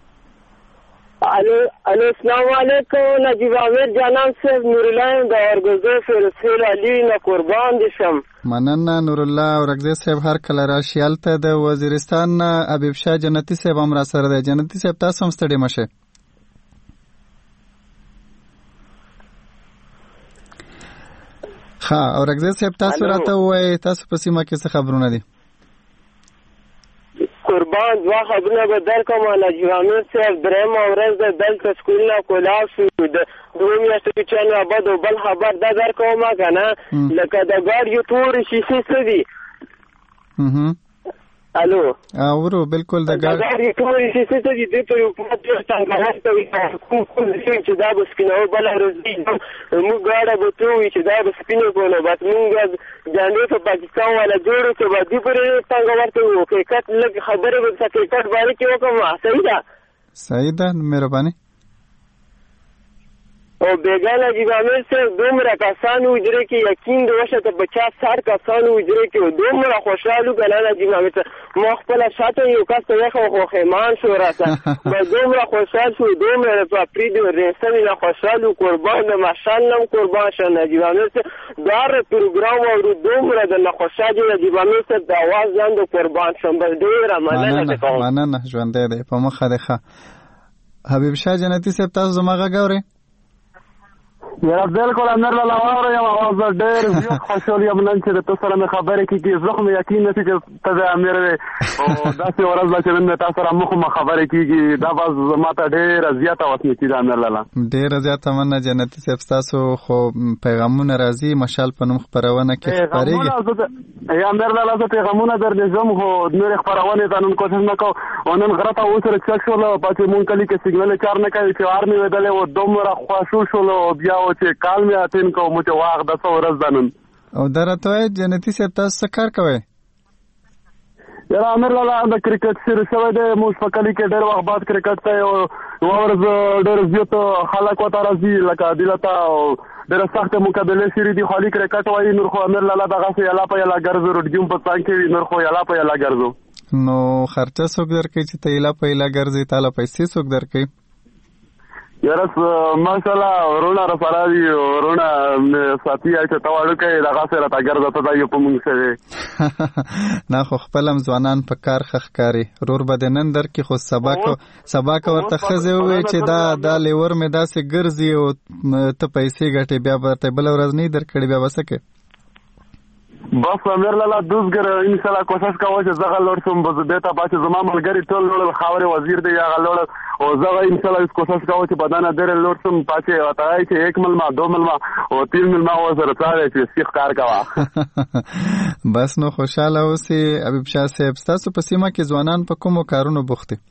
الو الو السلام علیکم نجیب امیر جانان صاحب نور الله د ورغزو فرسیل علی نه قربان دي شم. مننه نور الله ورغزو صاحب هر کله راشي. الته د وزیرستان حبیب شاه جنتی صاحب هم را سره دی. جنتی صاحب تاسو هم ستړي مشه. ها اورغزو صاحب تاسو راته وای تاسو په سیمه کې څه خبرونه دي؟ قربان دوه خبرونه به درکړم نجیب امیر صاحب. درېیمه ورځ د دلته سکولونه کولاو شو د دوه میاشتې کې چا نه بعد بل خبر دا درکوم که نه لکه د ګاډیو تورې شیشې څه دي. الو اورو بالکل د ګاډي ټولې شیشې څه دي دوی په حکومت ډېر څنګه کوي کوم کوم شي چې دا به سپینو بله ورځ دي موږ ګاډه به ته وي چې دا به سپینې کولو بس موږ جانډې په پاکستان والا جوړو چې به دوی پرې څنګه ورته وو حقیقت لږ خبرې به د حقیقت باندې کې وکړم. صحیح ده صحیح ده مهرباني. او بیگانه نجیب امیر صاحب دومره کسان وجره کې یقین د وشه ته پچاس ساठ کسان وجره کې دومره خوشحالو که نه نجیب امیر صاحب ما خپله شاته یو کس ته یخه خوښیمان شو راته به دومره خوشحال شو دومره د پاپري د ریسمې نه خوشحال و قربان د مشال نه قربان شه نجیب امیر صاحب دار پروګرام اورو دومره د نه خوشحال نجیب امیر صاحب د اواز ځان د قربان شم بس ډېره مننه کوم. مننه ژوندی دی په مخه دی ښه. حبیب شاه جنتي صاحب تاسو زما غږ اورئ؟ یا بالکل امیر لاله واورم او زه ډېر زیات خوشحال یم نن چې د تو سره مې خبرې کېږي. زه خو مې یقین نه چې ته د امیر وې او داسې ورځ ده چې نن مې تا سره مخامخ خبرې کېږي دا به ما ته ډېره زیاته وسنیتي ده امیر لاله. ډېره زیاته مننه جنتي صاحب ستاسو خو پیغامونه راځي مشال په نوم خپرونه کې خپرېږي. یا امیر لاله زه پیغامونه درلېږم خو نورې خپرونې ته نن کوشش نه کوم او نن غره ته اوس چک شولو پاتې مونږ کلي کې سیګنل کار نه کوي چې وار مې ویدلې و دومره خواشو شولو بیا و چې کال مې اتین کوم چې واغ د څو ورځ ده نن. او دا راته وایي جنتي صاحب تاسو څه کار کوئ؟ یاره امیر لاله د کرکټ شروع شوی دی موږ په کلي کې ډېر وخت بعد کرکټ ته یو ورځ ډېر زیات خلک ورته راځي لکه دلته ډېره سختې مقابلې شوي دي خو علي کرکټ وایي نور خو امیر لاله دغسې یلا په یلا ګرځو روډګیم په څنګ کې وي نور خو یلا په یلا ګرځو. نو خرچه څوک درکوي چې ته یلا په یلا ګرځې تاله پیسې څوک درکوي؟ یاره ماشاءالله ورونه رسره دي ورونه ساتي چې ته واړو کوې دغسې راته ګرځه ته دا یو په مونږ شوې نه خو خپل هم ځوانان په کار ښه ښکاري رور به دې نن درکړي خو سبا که سبا که ورته ښځې ووایي چې دا دا لیور مې داسې ګرځي او ته پیسې ګټې بیا به ورته بله ورځ نه یې درکړې بیا به څه کوې؟ بس امیر لاله دوزګر انشاءالله کوشش کوه چې زغه لوړ شم بس دې ته پاتې زما ملګري ټول لوړ خاورې وزیر دی هغه لوړ او زغه انشاءالله کوشش کوه چې بدانه ډېر لوړ شم پاتې وته چې یک ملما دو ملما او تین ملما و سره تاړي چې سیخ کار کوه. بس نو خوشاله اوسې حبیب شاه صاحب ستاسو په سیمه کې ځوانان په کومو کارونو بوخت دي؟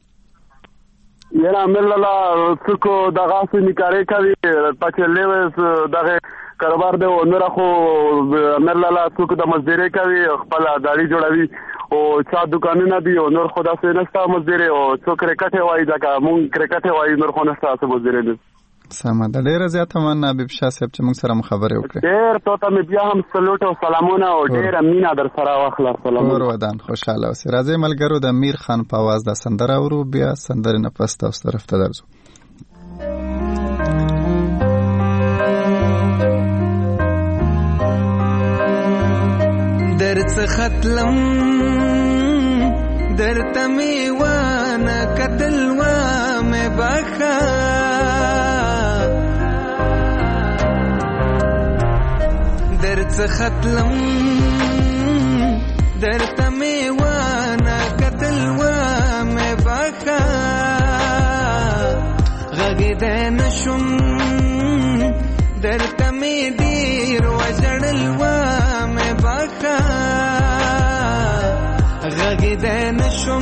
یاره امیر لاله څوک دغسې نکارې کوي پکې لیوس دغه کاروبار دی او نور خو امیر لاله څوک د مزدورۍ کوي خپله داړي جوړوي او چا دوکانونه دي او نور خو داسې نشته مزدورۍ او څوک کرکټ وایي ځکه مونږ کرکټ وایي نور خو نشته داسې مزدورۍ دي. سمه ده ډېره زیاته مننه حبیب شاه صاحب چې موږ سره مو خبرې وکړې. ډېر تو ته مې بیا هم سلوټ او سلامونه او ډېره مینه در سره واخله. کور ودان خوشحاله اوسې. راځئ ملګرو د امیر خان په اواز دا سندره اورو بیا سندرې نه پس تاسو طرف ته درځو. درڅخه تلم درته مې وانه کتل وامې بخه درڅخه تلم درته مې وانه کتل وامې بخه غږېدی نشم درته مې ډېر وژړل وامې بخه غږېدی نشم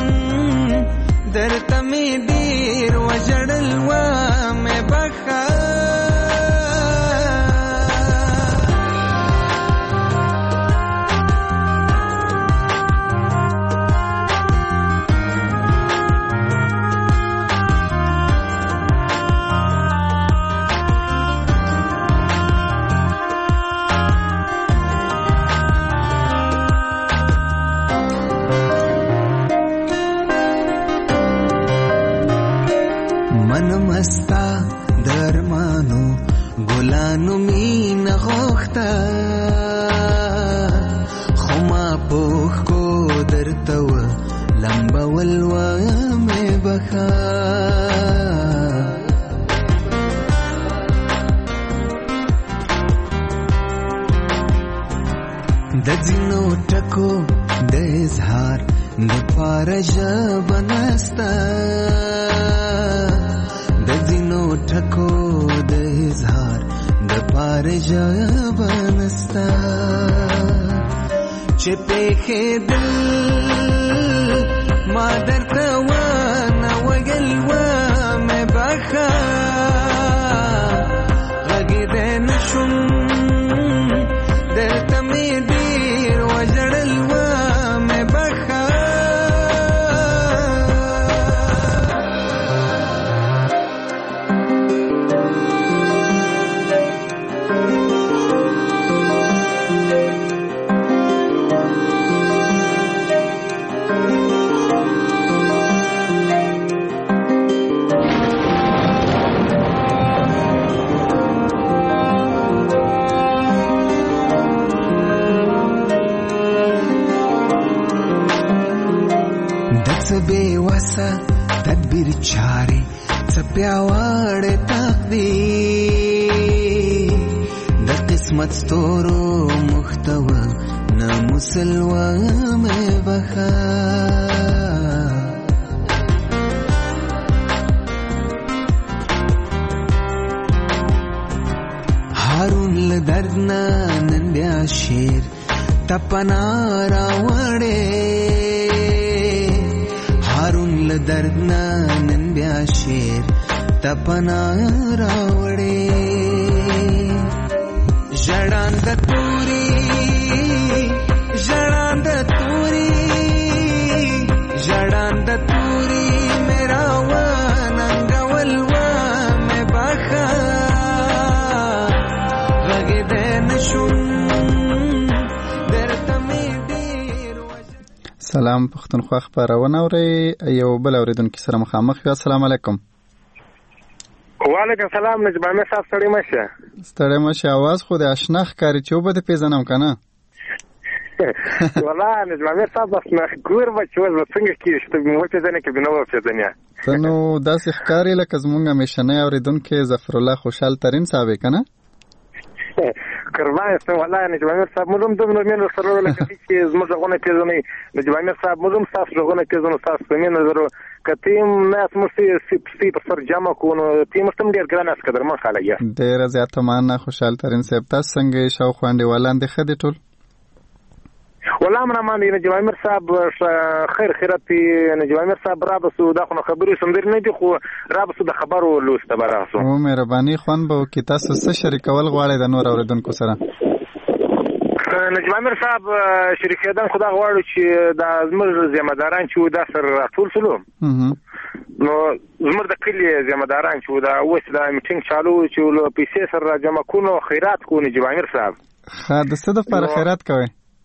درته مې ډېر وژړل وامې بخه مستا درمانو ګلانو مینه غوښته خو ما پوښ کو درته و لمبول وامې بخه د ځینو ټکو د اظهار د پاره ژبنستا د ځینو ټکو د اظهار د پاره ژبنستا چې پېښې دل ما درته ونه ویل ومې بخه غږېدی نشم درته مې ډېر وژړل ومې بخه بے وسا تدبیر چارے سپیاوڑ تقدیر د قسمت ستورو محتوى نا مسلوى میں بخا هارون لدردنا نن بیا شیر تپنا راوڑے هارون لدردنا نن بیا شیر تپنا راوڑے ژړان د توري ژړان د توري ژړان د توري میرا وننګول و مې بخا غږېدی نشم درته مې ډېر سلام پښتونخوا خبرونه اورئ یو بل اوریدونکي سره مخامخ یو. السلام علیکم. وعلیکم سلام. نجیب عامر صاحب ستړی مشه ستړی مشه आवाज خو د آشنا ښکاري چې وبه دې پیژنم که نه والله نجیب عامر صاحب بس ګور به چې اوس به څنګه کېږي چې ته مې وپېژنې که مې نه وپېژنې ته نو داسې ښکاري لکه زمونږ همیشنی اورېدونکی ظفرالله خوشحال ترین صاحب یې که نه قربان استم. والله نجیب عامر صاحب موږ هم دومره مینه ورسره لرو لکه چې زموږ غږونه پېژنئ. نجیب عامر صاحب موږ هم ستاسو غږونه پېژنو، ستاسو په مینه لرو. که ته هم ناست موږ ستاسې په سر جمع کړو نو ته هم ورته هم ډېر ګران یاست قدرمن خلک یاست. ډېره زیاته مننه خوشحال ترین صاحب. تاسو څنګه یې شاوخوا انډیوالان دې ښه دي ټول؟ والله من امان دی. نجیب عامر صاحب خیر خیرت دی. نجیب عامر صاحب را بسو دا خو خبرې سندرې نه دي خو را بسو د خبرو لوسته به راسو. او مهرباني خوند به وکړي. تاسو څه شریکول غواړئ د نور اورېدونکو سره؟ نجیب عامر صاحب شریکېدن خو دا غواړو چې دا زموږ ذمهداران چې وو دا سره راټول شولو نو زموږ د کلي ذمهداران چې وو دا اوس دا میټینګ چالو چې پیسې سره را جمع کړو نو خیرات کوو. نجیب عامر صاحب ښه د څه دپاره خیرات کوئ؟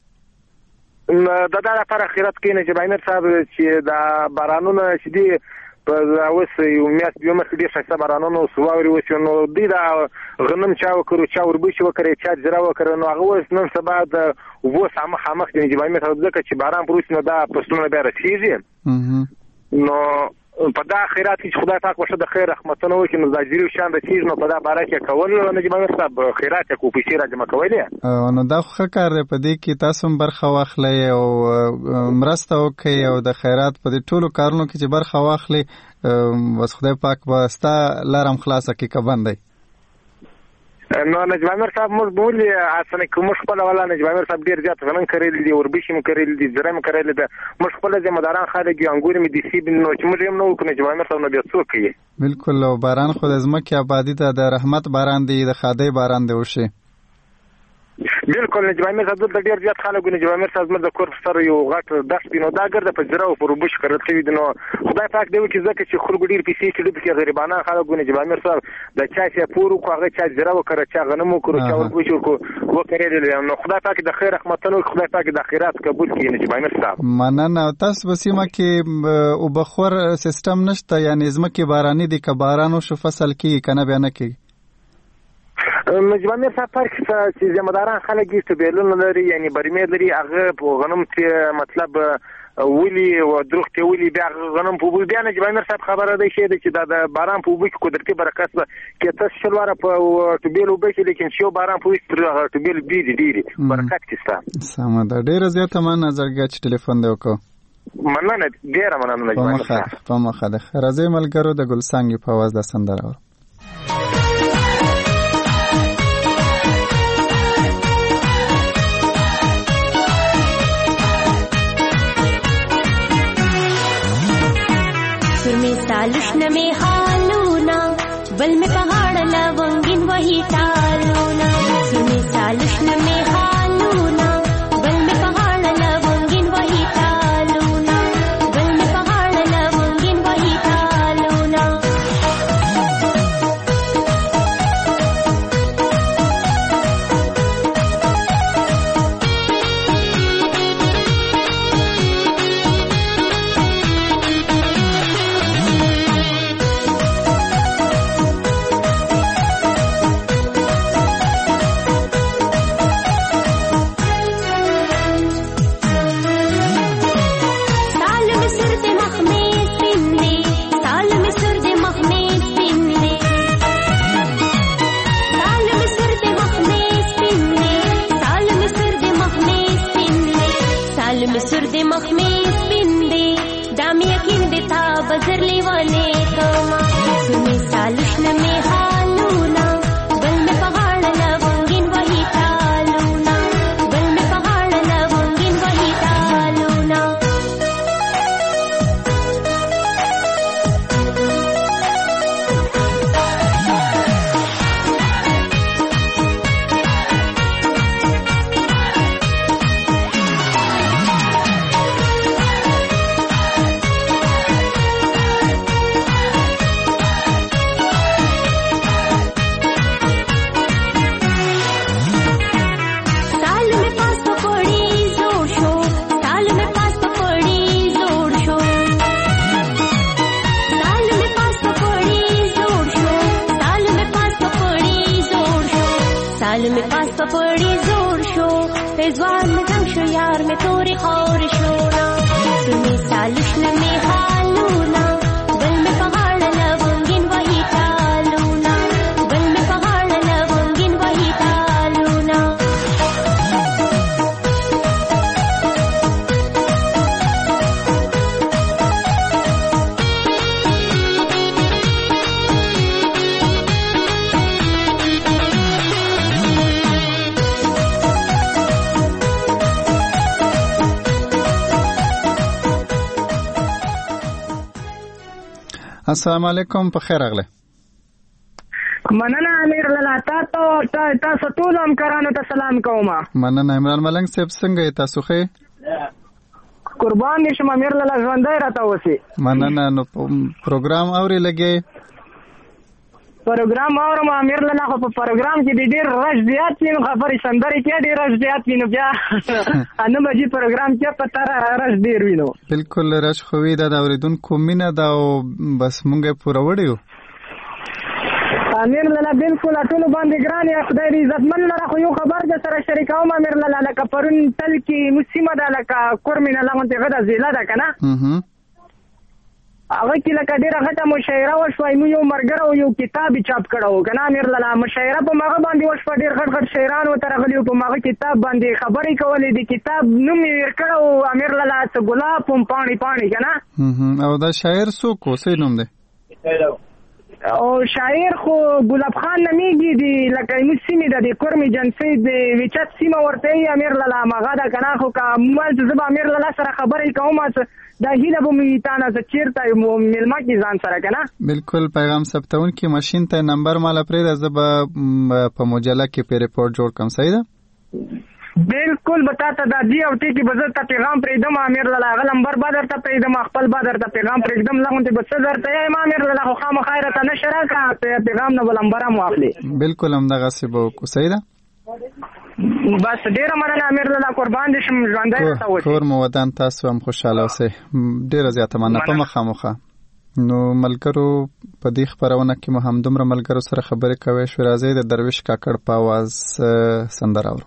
د دا لپاره خیرات کوي نجیب عامر صاحب چې دا بارانونه چې دي په اوس یو میاشت دوه مخکې ډېر ښایسته بارانونه اوس واورې وشوې نو دوی دا غنم چا وکړو چا وربشې وکړې چا جره وکړه نو هغه اوس نن سبا د اوبو سره مخامخ دي نجیب عامر صاحب ځکه چې باران پر وشي نو دا فصلونه بیا رسېږي نو په دا خیرات کې چې خدای پاک ورته د خیر رحمتونه وکړي نو دا جریو شان رسېږي نو په دا باره کې کول نجیب عامر صاحب خیرات یې کوو پیسې را جمع کولې نو دا خو ښه کار دی. په دې کې تاسو هم برخه واخلئ او مرسته وکړئ او د خیرات په دې ټولو کارونو کې چې برخه واخلئ بس خدای پاک به ستا لاره هم خلاصه کړي که بند دی. نو نجیب عامر صاحب موږ به ولې اسانه کې موږ خپله والا نجیب عامر صاحب ډېر زیات غنم کرلی دي وربشې مو کرلی دي زره مو کرلی ده موږ خپله ذمهداران خلک یو انګور مې دیسي نو چې موږ هم نه وکړو نجیب عامر صاحب نو بیا څوک کوي. بلکل او باران خو د ځمکې آبادي ده د رحمت باران دی د ښادۍ باران دی وشي. بالکل نجیب عامر صاحب دلته ډېر زیات خلک نجیب عامر صاحب زموږ د کور په سر یو غټ دښت دی نو دا ګرده په زره او په وربشو کرل شوي دي نو خدای پاک دی وکړي ځکه چې خلکو ډېر پیسې چې دي پکې غریبانه خلک نجیب عامر صاحب د چا چې پور وکړو هغه چا جره وکړه چا غنم وکړو چا وربشې وکړو وکړېدل نو خدای پاک د خیر رحمتونه وکړي خدای پاک د خیرات قبول کړي نجیب عامر صاحب. مننه. تاسو په سیمه کې اوبخور سیستم نشته یعنې ځمکې باراني دي که باران وشو فصل کېږي که نه بیا نه کېږي؟ نجیب عامر صاحب فرق شته چې ذمهداران خلک یې ټوبیلونه لري یعنې برمې لري هغه په غنم چې مطلب ولي و درختې ولي بیا غنم په اوبو بیا نجیب عامر صاحب خبره دی شی دی چې دا د باران په اوبو کې قدرتي برکت به کې تاسو شل واره په ټوبیل اوبه کې لیکن چې یو باران په ویست ټوبیل ډېرې ډېرې برکت کې شته. سمه ده. ډېره زیاته مننه زړګیه چې ټلیفون دې وکړو. مننه ډیره مننه په مخه په مخه د راځي ملګرو د ګلڅانګې په आवाज د سندره اورو. तालुष्ण में हालूना बल में पहाड़ लवंगिन वही टालूना सुने तालुष्ण में हालूना बल में पहाड़ लवंगिन वही टालूना बल में पहाड़ लवंगिन वही टालूना السلام علیکم په خیر اغله. مننه امیر لالا تاسو تاسو ټول هم کرانو ته سلام کوم. مننه عمران ملنګ صاحب څنګه تاسو ښه؟ قربان نشم امیر لالا ژوندۍ راته وسی. مننه نو پروګرام اوري لګي. پروګرام اورم امیر لالا خو په پروګرام کې ډېر رش زیات وي، خبرې سندرې کې ډېر رش زیات وي، نو بیا انه مجي پروګرام کې پته رش ډېر وي. نو بالکل رش خو وي دا د اوریدونکو مینه دا او بس مونږه پوره وړیو. امیر لالا بالکل ټول باندې ګران یا خدای دې عزتمن لره خو یو خبر د سره شریکوم امیر لالا لکه پرون تل کې مسیمه ده لکه کورمینه لغونته غدا زیلا ده کنه هغه کې لکه ډیره غټه مشاعره وشوه، نو یو مرګره یو کتاب چاپ کړو کنه امیر لالا مشاعره په مغه باندې وشوه، ډیر غټ غټ شاعران و ترغلی په مغه کتاب باندې خبرې کولې، د کتاب نوم یې ورکړو امیر لالا څه ګلاب پم پانی پانی کنه. او دا شاعر څوک و څه نوم دی؟ او شاعر خو ګلاب خان نمیږي دی لکه موږ سیمه د کورمي جنسي د وچت سیمه ورته امیر لالا مغه دا کنه خو کا مال زبا امیر لالا سره خبرې کوم دا هیله به می تانه ز چیرته ملما کی ځان سره کنه. بالکل پیغام ثبتون کی ماشین ته نمبر مال پرې د زبا په مجله کې په ریپورت جوړ کوم صحیح ده؟ بالکل بتا ته د دی او ټی کی بزر ته پیغام پرې دم امیر لالا غ نمبر بدر ته پرې دم خپل بدر ته پیغام پرې دم لغونته بس درته یم امیر لالا خو خام خیرته نشره کا پیغام نه ولنبر مو اخلي. بالکل هم دغه سی بو کو صحیح ده. بس ډیر مننه امیر لالا قربان دې شم ژوندۍ راته وځي. کور مو ودان تاسو هم خوشاله اوسئ. ډیر زیاته مننه په مخه مخه. نو ملګرو په دې خبرونه کې مو هم دومره ملګرو سره خبرې کوي شو راځي د درویش کاکړ په आवाज سندره اورو.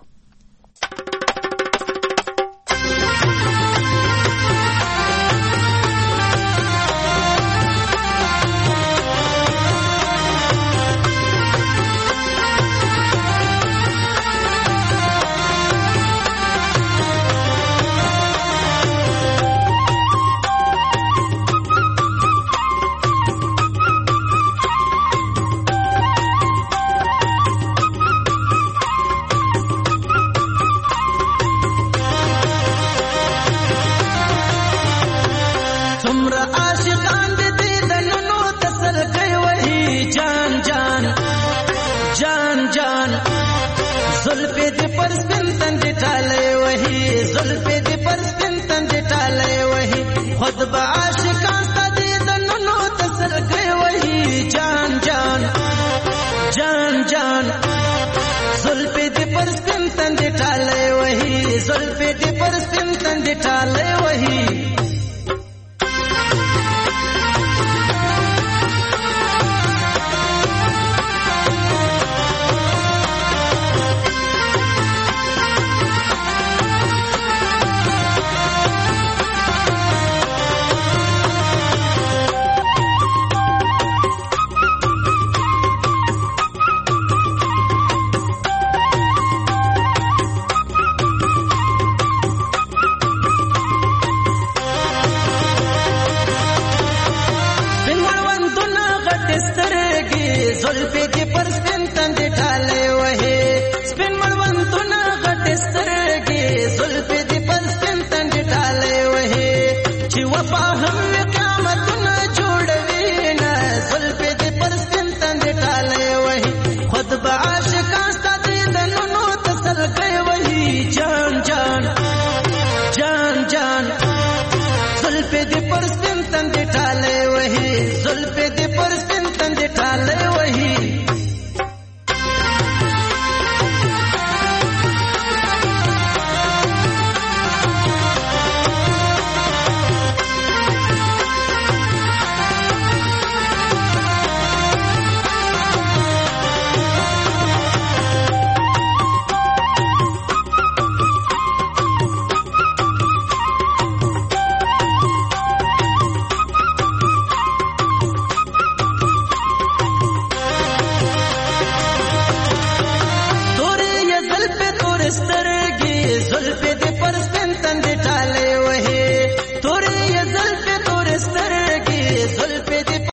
پر سپین تندې ټالې وهي زلفې دې پر سپین تندې ټالې وهي خود به عاشقان ستا دې د نونو تسلګۍ وهي جان جان جان جان زلفې دې پر سپین تندې ټالې وهي زلفې دې پر سپین تندې ټالې وهي زلفې دې